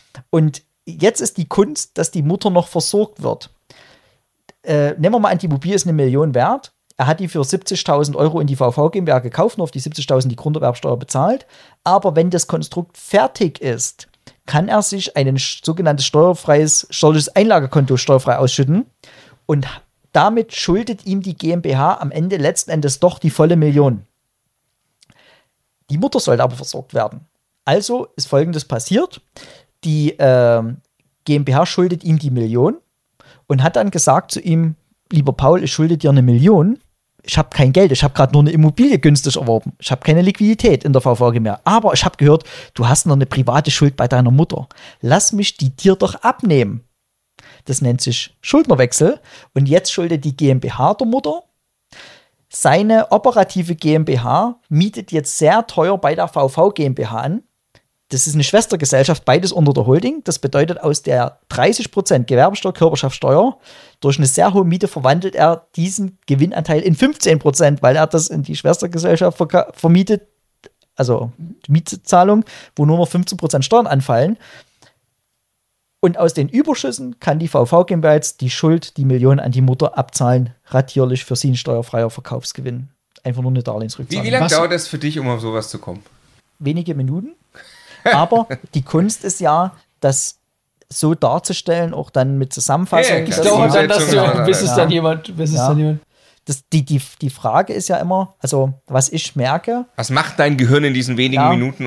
Speaker 2: Und jetzt ist die Kunst, dass die Mutter noch versorgt wird. Äh, nehmen wir mal an, die Immobilie ist eine Million wert. Er hat die für siebzigtausend Euro in die V V GmbH gekauft, nur auf die siebzigtausend die Grunderwerbsteuer bezahlt. Aber wenn das Konstrukt fertig ist, kann er sich ein sogenanntes steuerfreies, steuerliches Einlagekonto steuerfrei ausschütten und damit schuldet ihm die GmbH am Ende letzten Endes doch die volle Million. Die Mutter sollte aber versorgt werden. Also ist Folgendes passiert. Die äh, GmbH schuldet ihm die Million und hat dann gesagt zu ihm, lieber Paul, ich schulde dir eine Million. Ich habe kein Geld, ich habe gerade nur eine Immobilie günstig erworben. Ich habe keine Liquidität in der V V GmbH. Aber ich habe gehört, du hast noch eine private Schuld bei deiner Mutter. Lass mich die dir doch abnehmen. Das nennt sich Schuldnerwechsel. Und jetzt schuldet die GmbH der Mutter. Seine operative GmbH mietet jetzt sehr teuer bei der V V GmbH an. Das ist eine Schwestergesellschaft, beides unter der Holding. Das bedeutet, aus der dreißig Prozent Gewerbesteuer, Körperschaftssteuer, durch eine sehr hohe Miete verwandelt er diesen Gewinnanteil in fünfzehn Prozent, weil er das in die Schwestergesellschaft verka- vermietet, also Mietzahlung, wo nur noch fünfzehn Prozent Steuern anfallen. Und aus den Überschüssen kann die V V GmbH jetzt die Schuld, die Millionen an die Mutter abzahlen, ratierlich für sie ein steuerfreier Verkaufsgewinn. Einfach nur eine Darlehensrückzahlung.
Speaker 1: Wie, wie lange
Speaker 3: Was-
Speaker 1: dauert es für dich, um auf sowas zu kommen?
Speaker 2: Wenige Minuten. Aber die Kunst ist ja, das so darzustellen, auch dann mit Zusammenfassung.
Speaker 1: Ja, ja,
Speaker 3: Es
Speaker 1: Das
Speaker 3: dauert dann, dass
Speaker 1: Umsetzung,
Speaker 3: du, bis es
Speaker 1: ja.
Speaker 3: dann jemand, bis es
Speaker 2: Ja.
Speaker 3: dann jemand.
Speaker 2: das, die, die, die Frage ist ja immer, also was ich merke.
Speaker 1: Was macht dein Gehirn in diesen wenigen ja, Minuten,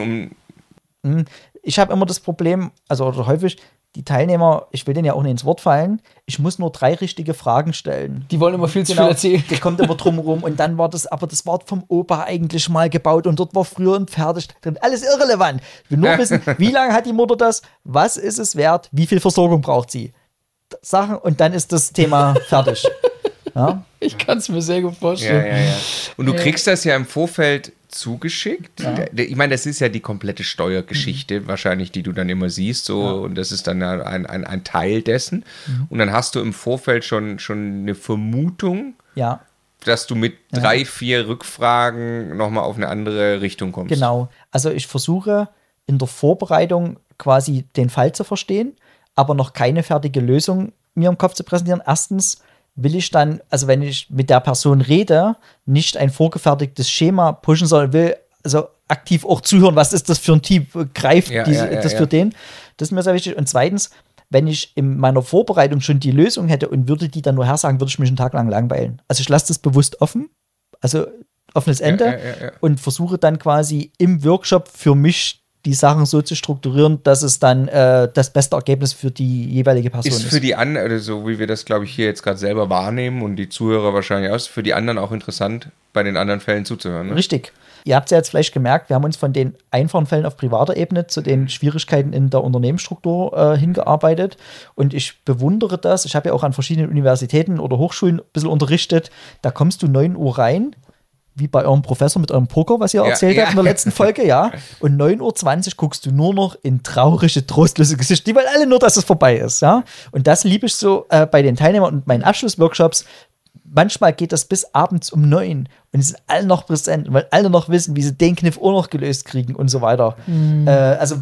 Speaker 1: um.
Speaker 2: Ich habe immer das Problem, also oder häufig, die Teilnehmer, ich will denen ja auch nicht ins Wort fallen, ich muss nur drei richtige Fragen stellen.
Speaker 3: Die wollen immer viel zu genau, viel erzählen.
Speaker 2: Der kommt immer drum rum und dann war das, aber das war vom Opa eigentlich mal gebaut und dort war früher ein Pferd drin. Alles irrelevant. Ich will nur wissen, wie lange hat die Mutter das, was ist es wert, wie viel Versorgung braucht sie. Sachen und dann ist das Thema fertig. Ja?
Speaker 3: Ich kann es mir sehr gut vorstellen.
Speaker 1: Ja, ja, ja. Und du kriegst das ja im Vorfeld zugeschickt. Ja. Ich meine, das ist ja die komplette Steuergeschichte mhm. wahrscheinlich, die du dann immer siehst. So, ja. Und das ist dann ein, ein, ein Teil dessen. Mhm. Und dann hast du im Vorfeld schon, schon eine Vermutung,
Speaker 2: ja.
Speaker 1: dass du mit ja. drei, vier Rückfragen nochmal auf eine andere Richtung kommst.
Speaker 2: Genau. Also ich versuche in der Vorbereitung quasi den Fall zu verstehen, aber noch keine fertige Lösung mir im Kopf zu präsentieren. Erstens will ich dann, also wenn ich mit der Person rede, nicht ein vorgefertigtes Schema pushen, sondern will also aktiv auch zuhören, was ist das für ein Typ, greift
Speaker 1: ja,
Speaker 2: diese,
Speaker 1: ja, ja,
Speaker 2: das
Speaker 1: ja.
Speaker 2: für den. Das ist mir sehr wichtig. Und zweitens, wenn ich in meiner Vorbereitung schon die Lösung hätte und würde die dann nur hersagen, würde ich mich einen Tag lang langweilen. Also ich lasse das bewusst offen, also offenes Ende
Speaker 1: ja, ja, ja, ja.
Speaker 2: und versuche dann quasi im Workshop für mich die Sachen so zu strukturieren, dass es dann äh, das beste Ergebnis für die jeweilige Person ist.
Speaker 1: Ist für die anderen, so wie wir das, glaube ich, hier jetzt gerade selber wahrnehmen und die Zuhörer wahrscheinlich auch, für die anderen auch interessant, bei den anderen Fällen zuzuhören. Ne?
Speaker 2: Richtig. Ihr habt es ja jetzt vielleicht gemerkt, wir haben uns von den einfachen Fällen auf privater Ebene zu den Schwierigkeiten in der Unternehmensstruktur äh, hingearbeitet. Und ich bewundere das. Ich habe ja auch an verschiedenen Universitäten oder Hochschulen ein bisschen unterrichtet. Da kommst du neun Uhr rein, wie bei eurem Professor mit eurem Poker, was ihr
Speaker 1: ja,
Speaker 2: erzählt
Speaker 1: ja.
Speaker 2: habt in der letzten Folge, ja. Und neun Uhr zwanzig guckst du nur noch in traurige, trostlose Gesichter. Die wollen alle nur, dass es vorbei ist, ja. Und das liebe ich so äh, bei den Teilnehmern und meinen Abschlussworkshops. Manchmal geht das bis abends um neun und es sind alle noch präsent, weil alle noch wissen, wie sie den Kniff auch noch gelöst kriegen und so weiter. Mhm. Äh, also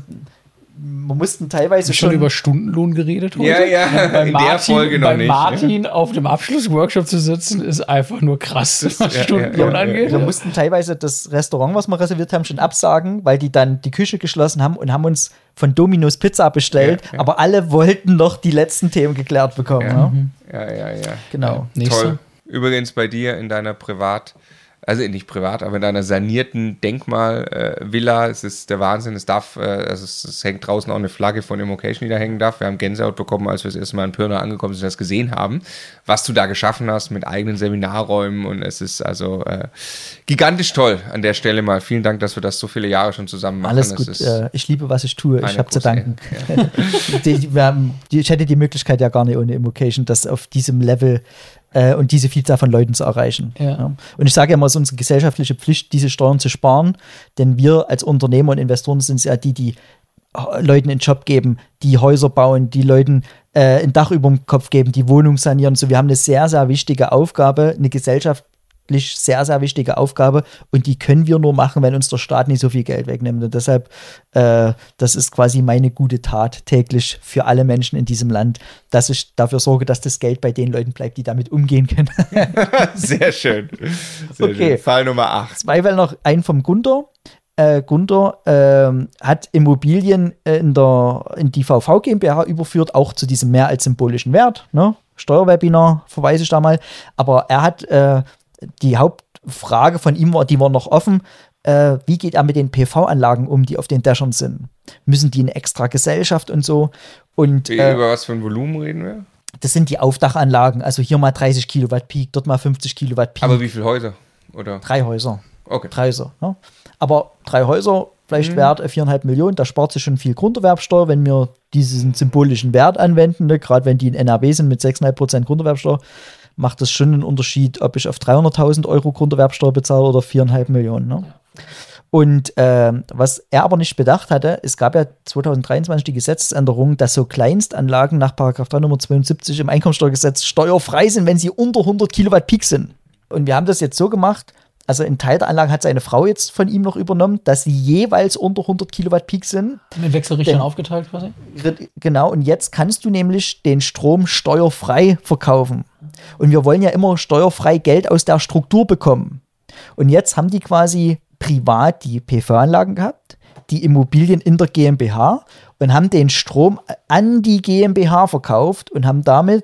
Speaker 2: man musste teilweise
Speaker 3: schon,
Speaker 2: schon
Speaker 3: über Stundenlohn geredet heute.
Speaker 1: Ja, ja,
Speaker 3: bei
Speaker 1: in
Speaker 3: Martin,
Speaker 1: der Folge noch
Speaker 3: bei
Speaker 1: nicht.
Speaker 3: Martin ja. auf dem Abschlussworkshop zu sitzen, ist einfach nur krass, was
Speaker 1: ja,
Speaker 3: Stundenlohn
Speaker 1: ja, ja,
Speaker 3: angeht.
Speaker 2: Wir mussten teilweise das Restaurant, was wir reserviert haben, schon absagen, weil die dann die Küche geschlossen haben und haben uns von Domino's Pizza bestellt, ja, ja. aber alle wollten noch die letzten Themen geklärt bekommen.
Speaker 1: Ja,
Speaker 2: ja,
Speaker 1: mhm. ja, ja. ja.
Speaker 2: Genau.
Speaker 1: Ja, toll. Übrigens bei dir in deiner Privat- also nicht privat, aber in einer sanierten Denkmalvilla. Äh, es ist der Wahnsinn. Es darf, äh, also es, es hängt draußen auch eine Flagge von Immocation, die da hängen darf. Wir haben Gänsehaut bekommen, als wir das erste Mal in Pirna angekommen sind und das gesehen haben, was du da geschaffen hast mit eigenen Seminarräumen. Und es ist also äh, gigantisch toll an der Stelle mal. Vielen Dank, dass wir das so viele Jahre schon zusammen machen.
Speaker 2: Alles gut.
Speaker 1: Ist
Speaker 2: äh, ich liebe, was ich tue. Ich habe zu danken.
Speaker 1: Ja.
Speaker 2: die, wir haben, die, ich hätte die Möglichkeit ja gar nicht ohne Immocation, das auf diesem Level äh, und diese Vielzahl von Leuten zu erreichen.
Speaker 3: Ja.
Speaker 2: Ja. Und ich sage ja immer, es ist unsere gesellschaftliche Pflicht, diese Steuern zu sparen, denn wir als Unternehmer und Investoren sind es ja die, die Leuten einen Job geben, die Häuser bauen, die Leuten äh, ein Dach über dem Kopf geben, die Wohnung sanieren. So, wir haben eine sehr, sehr wichtige Aufgabe, eine gesellschaftliche sehr, sehr wichtige Aufgabe und die können wir nur machen, wenn uns der Staat nicht so viel Geld wegnimmt. Und deshalb, äh, das ist quasi meine gute Tat täglich für alle Menschen in diesem Land, dass ich dafür sorge, dass das Geld bei den Leuten bleibt, die damit umgehen können.
Speaker 1: Sehr schön. Sehr
Speaker 2: okay.
Speaker 1: schön. Fall Nummer acht.
Speaker 2: Zwei Fälle noch, ein vom Gunter. Äh, Gunter äh, hat Immobilien in, der, in die V V GmbH überführt, auch zu diesem mehr als symbolischen Wert. Ne? Steuerwebinar verweise ich da mal. Aber er hat äh, die Hauptfrage von ihm war, die war noch offen, äh, wie geht er mit den P V-Anlagen um, die auf den Dächern sind? Müssen die in extra Gesellschaft und so? Und,
Speaker 1: wie,
Speaker 2: äh,
Speaker 1: über was für ein Volumen reden wir?
Speaker 2: Das sind die Aufdachanlagen, also hier mal dreißig Kilowatt Peak, dort mal fünfzig Kilowatt Peak.
Speaker 1: Aber wie viele Häuser? Oder?
Speaker 2: Drei Häuser.
Speaker 1: Okay.
Speaker 2: Drei Häuser. Ne? Aber drei Häuser, vielleicht mhm. Wert viereinhalb Millionen, da spart sich schon viel Grunderwerbsteuer, wenn wir diesen symbolischen Wert anwenden, ne? Gerade wenn die in N R W sind mit sechs Komma fünf Prozent Grunderwerbsteuer, macht das schon einen Unterschied, ob ich auf dreihunderttausend Euro Grunderwerbsteuer bezahle oder viereinhalb Millionen. Ne? Ja. Und äh, was er aber nicht bedacht hatte, es gab ja zwanzig dreiundzwanzig die Gesetzesänderung, dass so Kleinstanlagen nach Paragraph dreihundertzweiundsiebzig im Einkommensteuergesetz steuerfrei sind, wenn sie unter hundert Kilowatt Peak sind. Und wir haben das jetzt so gemacht, also ein Teil der Anlagen hat seine Frau jetzt von ihm noch übernommen, dass sie jeweils unter hundert Kilowatt Peak sind.
Speaker 3: Mit Wechselrichtern aufgeteilt quasi?
Speaker 2: Genau, und jetzt kannst du nämlich den Strom steuerfrei verkaufen. Und wir wollen ja immer steuerfrei Geld aus der Struktur bekommen. Und jetzt haben die quasi privat die P V-Anlagen gehabt, die Immobilien in der GmbH und haben den Strom an die GmbH verkauft und haben damit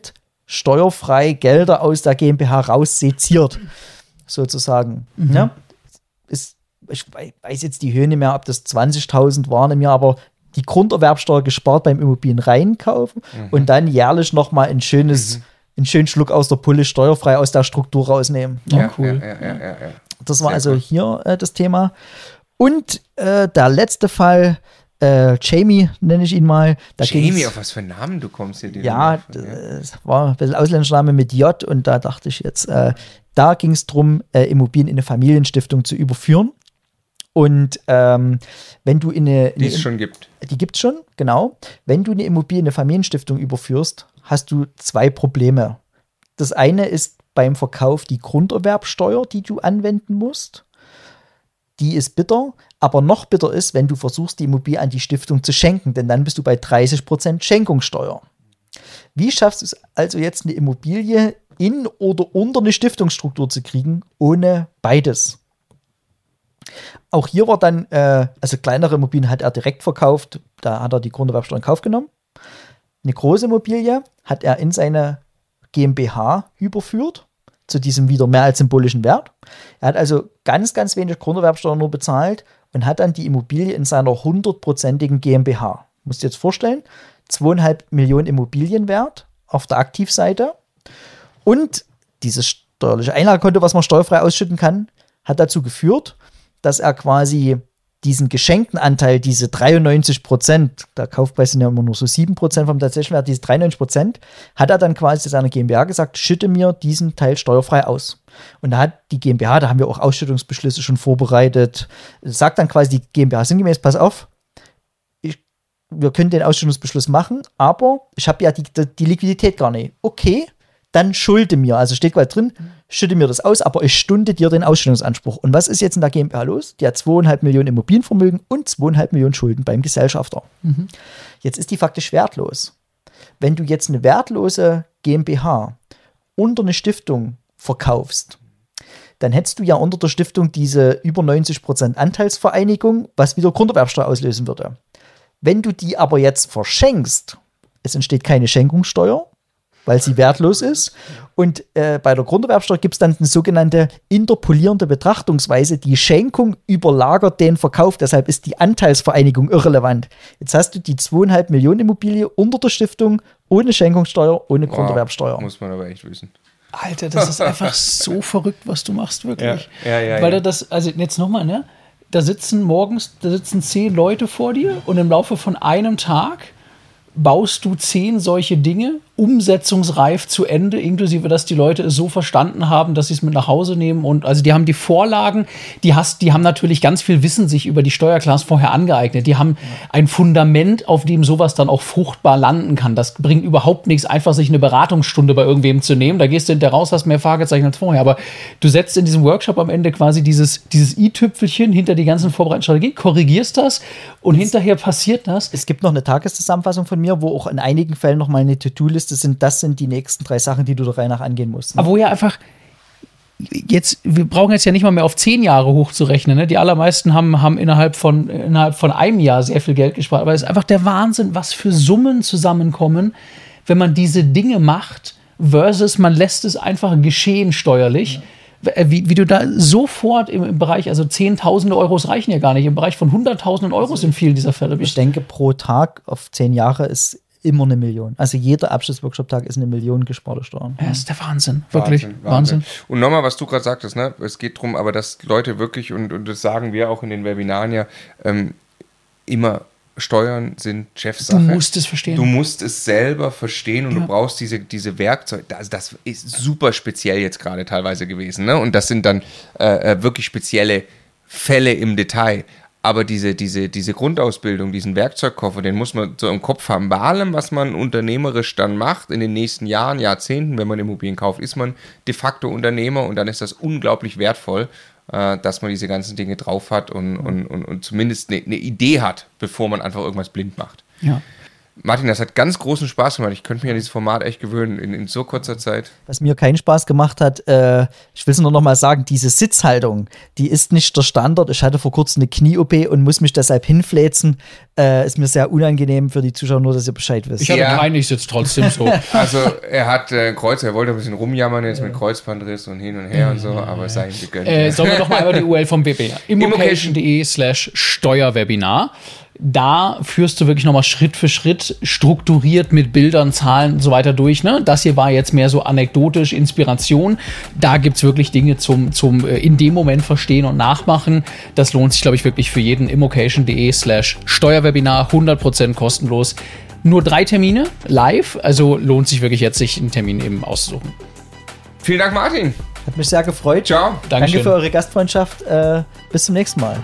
Speaker 2: steuerfrei Gelder aus der GmbH raus seziert, sozusagen. Mhm. Ja? Ist, ich weiß jetzt die Höhe nicht mehr, ob das zwanzigtausend waren im Jahr, aber die Grunderwerbsteuer gespart beim Immobilienreinkaufen mhm. und dann jährlich nochmal ein schönes, mhm. einen schönen Schluck aus der Pulle steuerfrei aus der Struktur rausnehmen. Ja,
Speaker 1: ja
Speaker 2: cool.
Speaker 1: Ja, ja, ja, ja, ja.
Speaker 2: Das war
Speaker 1: Sehr
Speaker 2: also
Speaker 1: cool.
Speaker 2: hier äh, das Thema. Und äh, der letzte Fall, äh, Jamie nenne ich ihn mal. Da
Speaker 1: Jamie, auf was für einen Namen du kommst hier?
Speaker 2: Ja, es war ein bisschen ausländischer Name mit J und da dachte ich jetzt, äh, da ging es darum, äh, Immobilien in eine Familienstiftung zu überführen. Und ähm, wenn du in eine...
Speaker 1: Die
Speaker 2: eine,
Speaker 1: es schon gibt.
Speaker 2: Die gibt es schon, genau. Wenn du eine Immobilie in eine Familienstiftung überführst, hast du zwei Probleme. Das eine ist beim Verkauf die Grunderwerbsteuer, die du anwenden musst. Die ist bitter, aber noch bitter ist, wenn du versuchst, die Immobilie an die Stiftung zu schenken, denn dann bist du bei dreißig Prozent Schenkungssteuer. Wie schaffst du es also jetzt, eine Immobilie in oder unter eine Stiftungsstruktur zu kriegen, ohne beides? Auch hier war dann, äh, also kleinere Immobilien hat er direkt verkauft, da hat er die Grunderwerbsteuer in Kauf genommen. Eine große Immobilie hat er in seine GmbH überführt, zu diesem wieder mehr als symbolischen Wert. Er hat also ganz, ganz wenig Grunderwerbsteuer nur bezahlt und hat dann die Immobilie in seiner hundertprozentigen GmbH. Musst du dir jetzt vorstellen, zweieinhalb Millionen Immobilienwert auf der Aktivseite und dieses steuerliche Einlagekonto, was man steuerfrei ausschütten kann, hat dazu geführt, dass er quasi diesen geschenkten Anteil, diese dreiundneunzig Prozent, der Kaufpreis sind ja immer nur so sieben Prozent vom tatsächlichen Wert, diese dreiundneunzig Prozent, hat er dann quasi seiner GmbH gesagt, schütte mir diesen Teil steuerfrei aus. Und da hat die GmbH, da haben wir auch Ausschüttungsbeschlüsse schon vorbereitet, sagt dann quasi die GmbH sinngemäß, pass auf, ich, wir können den Ausschüttungsbeschluss machen, aber ich habe ja die, die Liquidität gar nicht. Okay, dann schulde mir, also steht quasi drin, schütte mir das aus, aber ich stunde dir den Ausschüttungsanspruch. Und was ist jetzt in der GmbH los? Die hat zweieinhalb Millionen Immobilienvermögen und zweieinhalb Millionen Schulden beim Gesellschafter. Mhm. Jetzt ist die faktisch wertlos. Wenn du jetzt eine wertlose GmbH unter eine Stiftung verkaufst, dann hättest du ja unter der Stiftung diese über neunzig Prozent Anteilsvereinigung, was wieder Grunderwerbsteuer auslösen würde. Wenn du die aber jetzt verschenkst, es entsteht keine Schenkungssteuer, weil sie wertlos ist. Und äh, bei der Grunderwerbsteuer gibt es dann eine sogenannte interpolierende Betrachtungsweise. Die Schenkung überlagert den Verkauf, deshalb ist die Anteilsvereinigung irrelevant. Jetzt hast du die zweieinhalb Millionen Immobilie unter der Stiftung, ohne Schenkungssteuer, ohne wow, Grunderwerbsteuer.
Speaker 1: Muss man aber echt wissen.
Speaker 3: Alter, das ist einfach so verrückt, was du machst, wirklich.
Speaker 1: Ja, ja, ja,
Speaker 3: weil
Speaker 1: ja.
Speaker 3: er das, also jetzt nochmal, ne? Da sitzen morgens, da sitzen zehn Leute vor dir und im Laufe von einem Tag baust du zehn solche Dinge, umsetzungsreif zu Ende, inklusive, dass die Leute es so verstanden haben, dass sie es mit nach Hause nehmen. Und also die haben die Vorlagen, die, hast, die haben natürlich ganz viel Wissen sich über die Steuerklasse vorher angeeignet. Die haben ein Fundament, auf dem sowas dann auch fruchtbar landen kann. Das bringt überhaupt nichts, einfach sich eine Beratungsstunde bei irgendwem zu nehmen. Da gehst du hinterher raus, hast mehr Fragezeichen als vorher. Aber du setzt in diesem Workshop am Ende quasi dieses, dieses i-Tüpfelchen hinter die ganzen vorbereiteten Strategien, korrigierst das und es, hinterher passiert das.
Speaker 2: Es gibt noch eine Tageszusammenfassung von mir, wo auch in einigen Fällen noch mal eine To-Do-Liste sind, das sind die nächsten drei Sachen, die du der Reihe nach angehen musst. Ne?
Speaker 3: Aber wo ja einfach jetzt, wir brauchen jetzt ja nicht mal mehr auf zehn Jahre hochzurechnen. Ne? Die allermeisten haben, haben innerhalb von, innerhalb von einem Jahr sehr viel Geld gespart. Aber es ist einfach der Wahnsinn, was für Summen zusammenkommen, wenn man diese Dinge macht, versus man lässt es einfach geschehen steuerlich. Ja. Wie, wie du da sofort im, im Bereich, also Zehntausende Euros reichen ja gar nicht, im Bereich von Hunderttausenden Euros in vielen dieser Fälle bist.
Speaker 2: Ich denke, pro Tag auf zehn Jahre ist immer eine Million. Also jeder Abschlussworkshop-Tag ist eine Million gesparte Steuern.
Speaker 3: Ja, ist der Wahnsinn, wirklich.
Speaker 1: Wahnsinn.
Speaker 3: Wahnsinn. Wahnsinn.
Speaker 1: Und nochmal, was du gerade sagtest, ne? Es geht darum, aber dass Leute wirklich, und, und das sagen wir auch in den Webinaren ja, ähm, immer Steuern sind Chefsache.
Speaker 3: Du musst es verstehen.
Speaker 1: Du musst es selber verstehen und
Speaker 3: ja.
Speaker 1: du brauchst diese, diese Werkzeuge. Das, das ist super speziell jetzt gerade teilweise gewesen. Ne? Und das sind dann äh, wirklich spezielle Fälle im Detail. Aber diese, diese, diese Grundausbildung, diesen Werkzeugkoffer, den muss man so im Kopf haben. Bei allem, was man unternehmerisch dann macht, in den nächsten Jahren, Jahrzehnten, wenn man Immobilien kauft, ist man de facto Unternehmer und dann ist das unglaublich wertvoll, äh, dass man diese ganzen Dinge drauf hat und, und, und, und zumindest eine, eine Idee hat, bevor man einfach irgendwas blind macht.
Speaker 3: Ja.
Speaker 1: Martin, das hat ganz großen Spaß gemacht. Ich könnte mich an dieses Format echt gewöhnen in, in so kurzer Zeit.
Speaker 2: Was mir keinen Spaß gemacht hat, äh, ich will es nur noch mal sagen, diese Sitzhaltung, die ist nicht der Standard. Ich hatte vor kurzem eine Knie-O P und muss mich deshalb hinfläzen. Äh, ist mir sehr unangenehm für die Zuschauer, nur dass ihr Bescheid wisst.
Speaker 3: Ich hatte
Speaker 1: Ja.
Speaker 3: keinen, ich sitze trotzdem so.
Speaker 1: Also er hat äh, Kreuz, er wollte ein bisschen rumjammern jetzt mit Kreuzbandriss und hin und her und so, aber es sei ihm gegönnt.
Speaker 3: Äh, sollen wir doch mal einmal die U R L vom Webinar. immocation.de slash Steuerwebinar. Da führst du wirklich nochmal Schritt für Schritt strukturiert mit Bildern, Zahlen und so weiter durch. Ne? Das hier war jetzt mehr so anekdotisch, Inspiration. Da gibt's wirklich Dinge zum, zum äh, in dem Moment verstehen und nachmachen. Das lohnt sich, glaube ich, wirklich für jeden. immocation.de slash Steuerwebinar, hundert Prozent kostenlos. Nur drei Termine live, also lohnt sich wirklich jetzt, sich einen Termin eben auszusuchen.
Speaker 1: Vielen Dank, Martin.
Speaker 2: Hat mich sehr gefreut.
Speaker 1: Ciao.
Speaker 3: Dankeschön.
Speaker 2: Danke für eure Gastfreundschaft. Äh, bis zum nächsten Mal.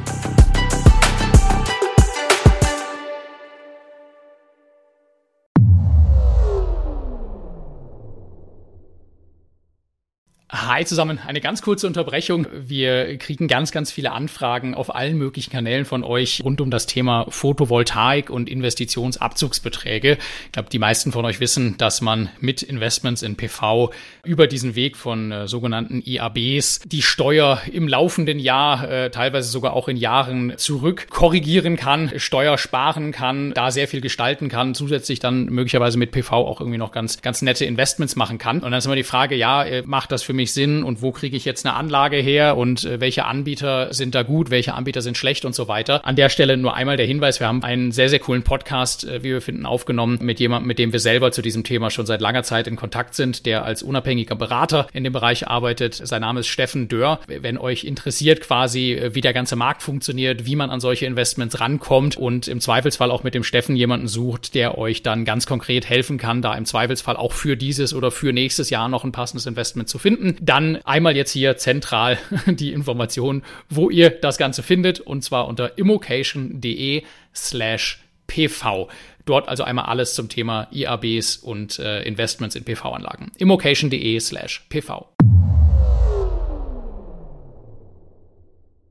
Speaker 3: Hi zusammen, eine ganz kurze Unterbrechung. Wir kriegen ganz, ganz viele Anfragen auf allen möglichen Kanälen von euch rund um das Thema Photovoltaik und Investitionsabzugsbeträge. Ich glaube, die meisten von euch wissen, dass man mit Investments in P V über diesen Weg von äh, sogenannten I A Bs die Steuer im laufenden Jahr, äh, teilweise sogar auch in Jahren zurück korrigieren kann, Steuer sparen kann, da sehr viel gestalten kann, zusätzlich dann möglicherweise mit P V auch irgendwie noch ganz, ganz nette Investments machen kann. Und dann ist immer die Frage, ja, äh, macht das für mich Sinn und wo kriege ich jetzt eine Anlage her und äh, welche Anbieter sind da gut, welche Anbieter sind schlecht und so weiter. An der Stelle nur einmal der Hinweis, wir haben einen sehr, sehr coolen Podcast, äh, wie wir finden, aufgenommen mit jemandem, mit dem wir selber zu diesem Thema schon seit langer Zeit in Kontakt sind, der als unabhängiger Berater in dem Bereich arbeitet. Sein Name ist Steffen Dörr. Wenn euch interessiert quasi, äh, wie der ganze Markt funktioniert, wie man an solche Investments rankommt und im Zweifelsfall auch mit dem Steffen jemanden sucht, der euch dann ganz konkret helfen kann, da im Zweifelsfall auch für dieses oder für nächstes Jahr noch ein passendes Investment zu finden, dann einmal jetzt hier zentral die Information, wo ihr das Ganze findet, und zwar unter immocation.de slash pv. Dort also einmal alles zum Thema I A Bs und äh, Investments in P V-Anlagen. immocation.de slash pv.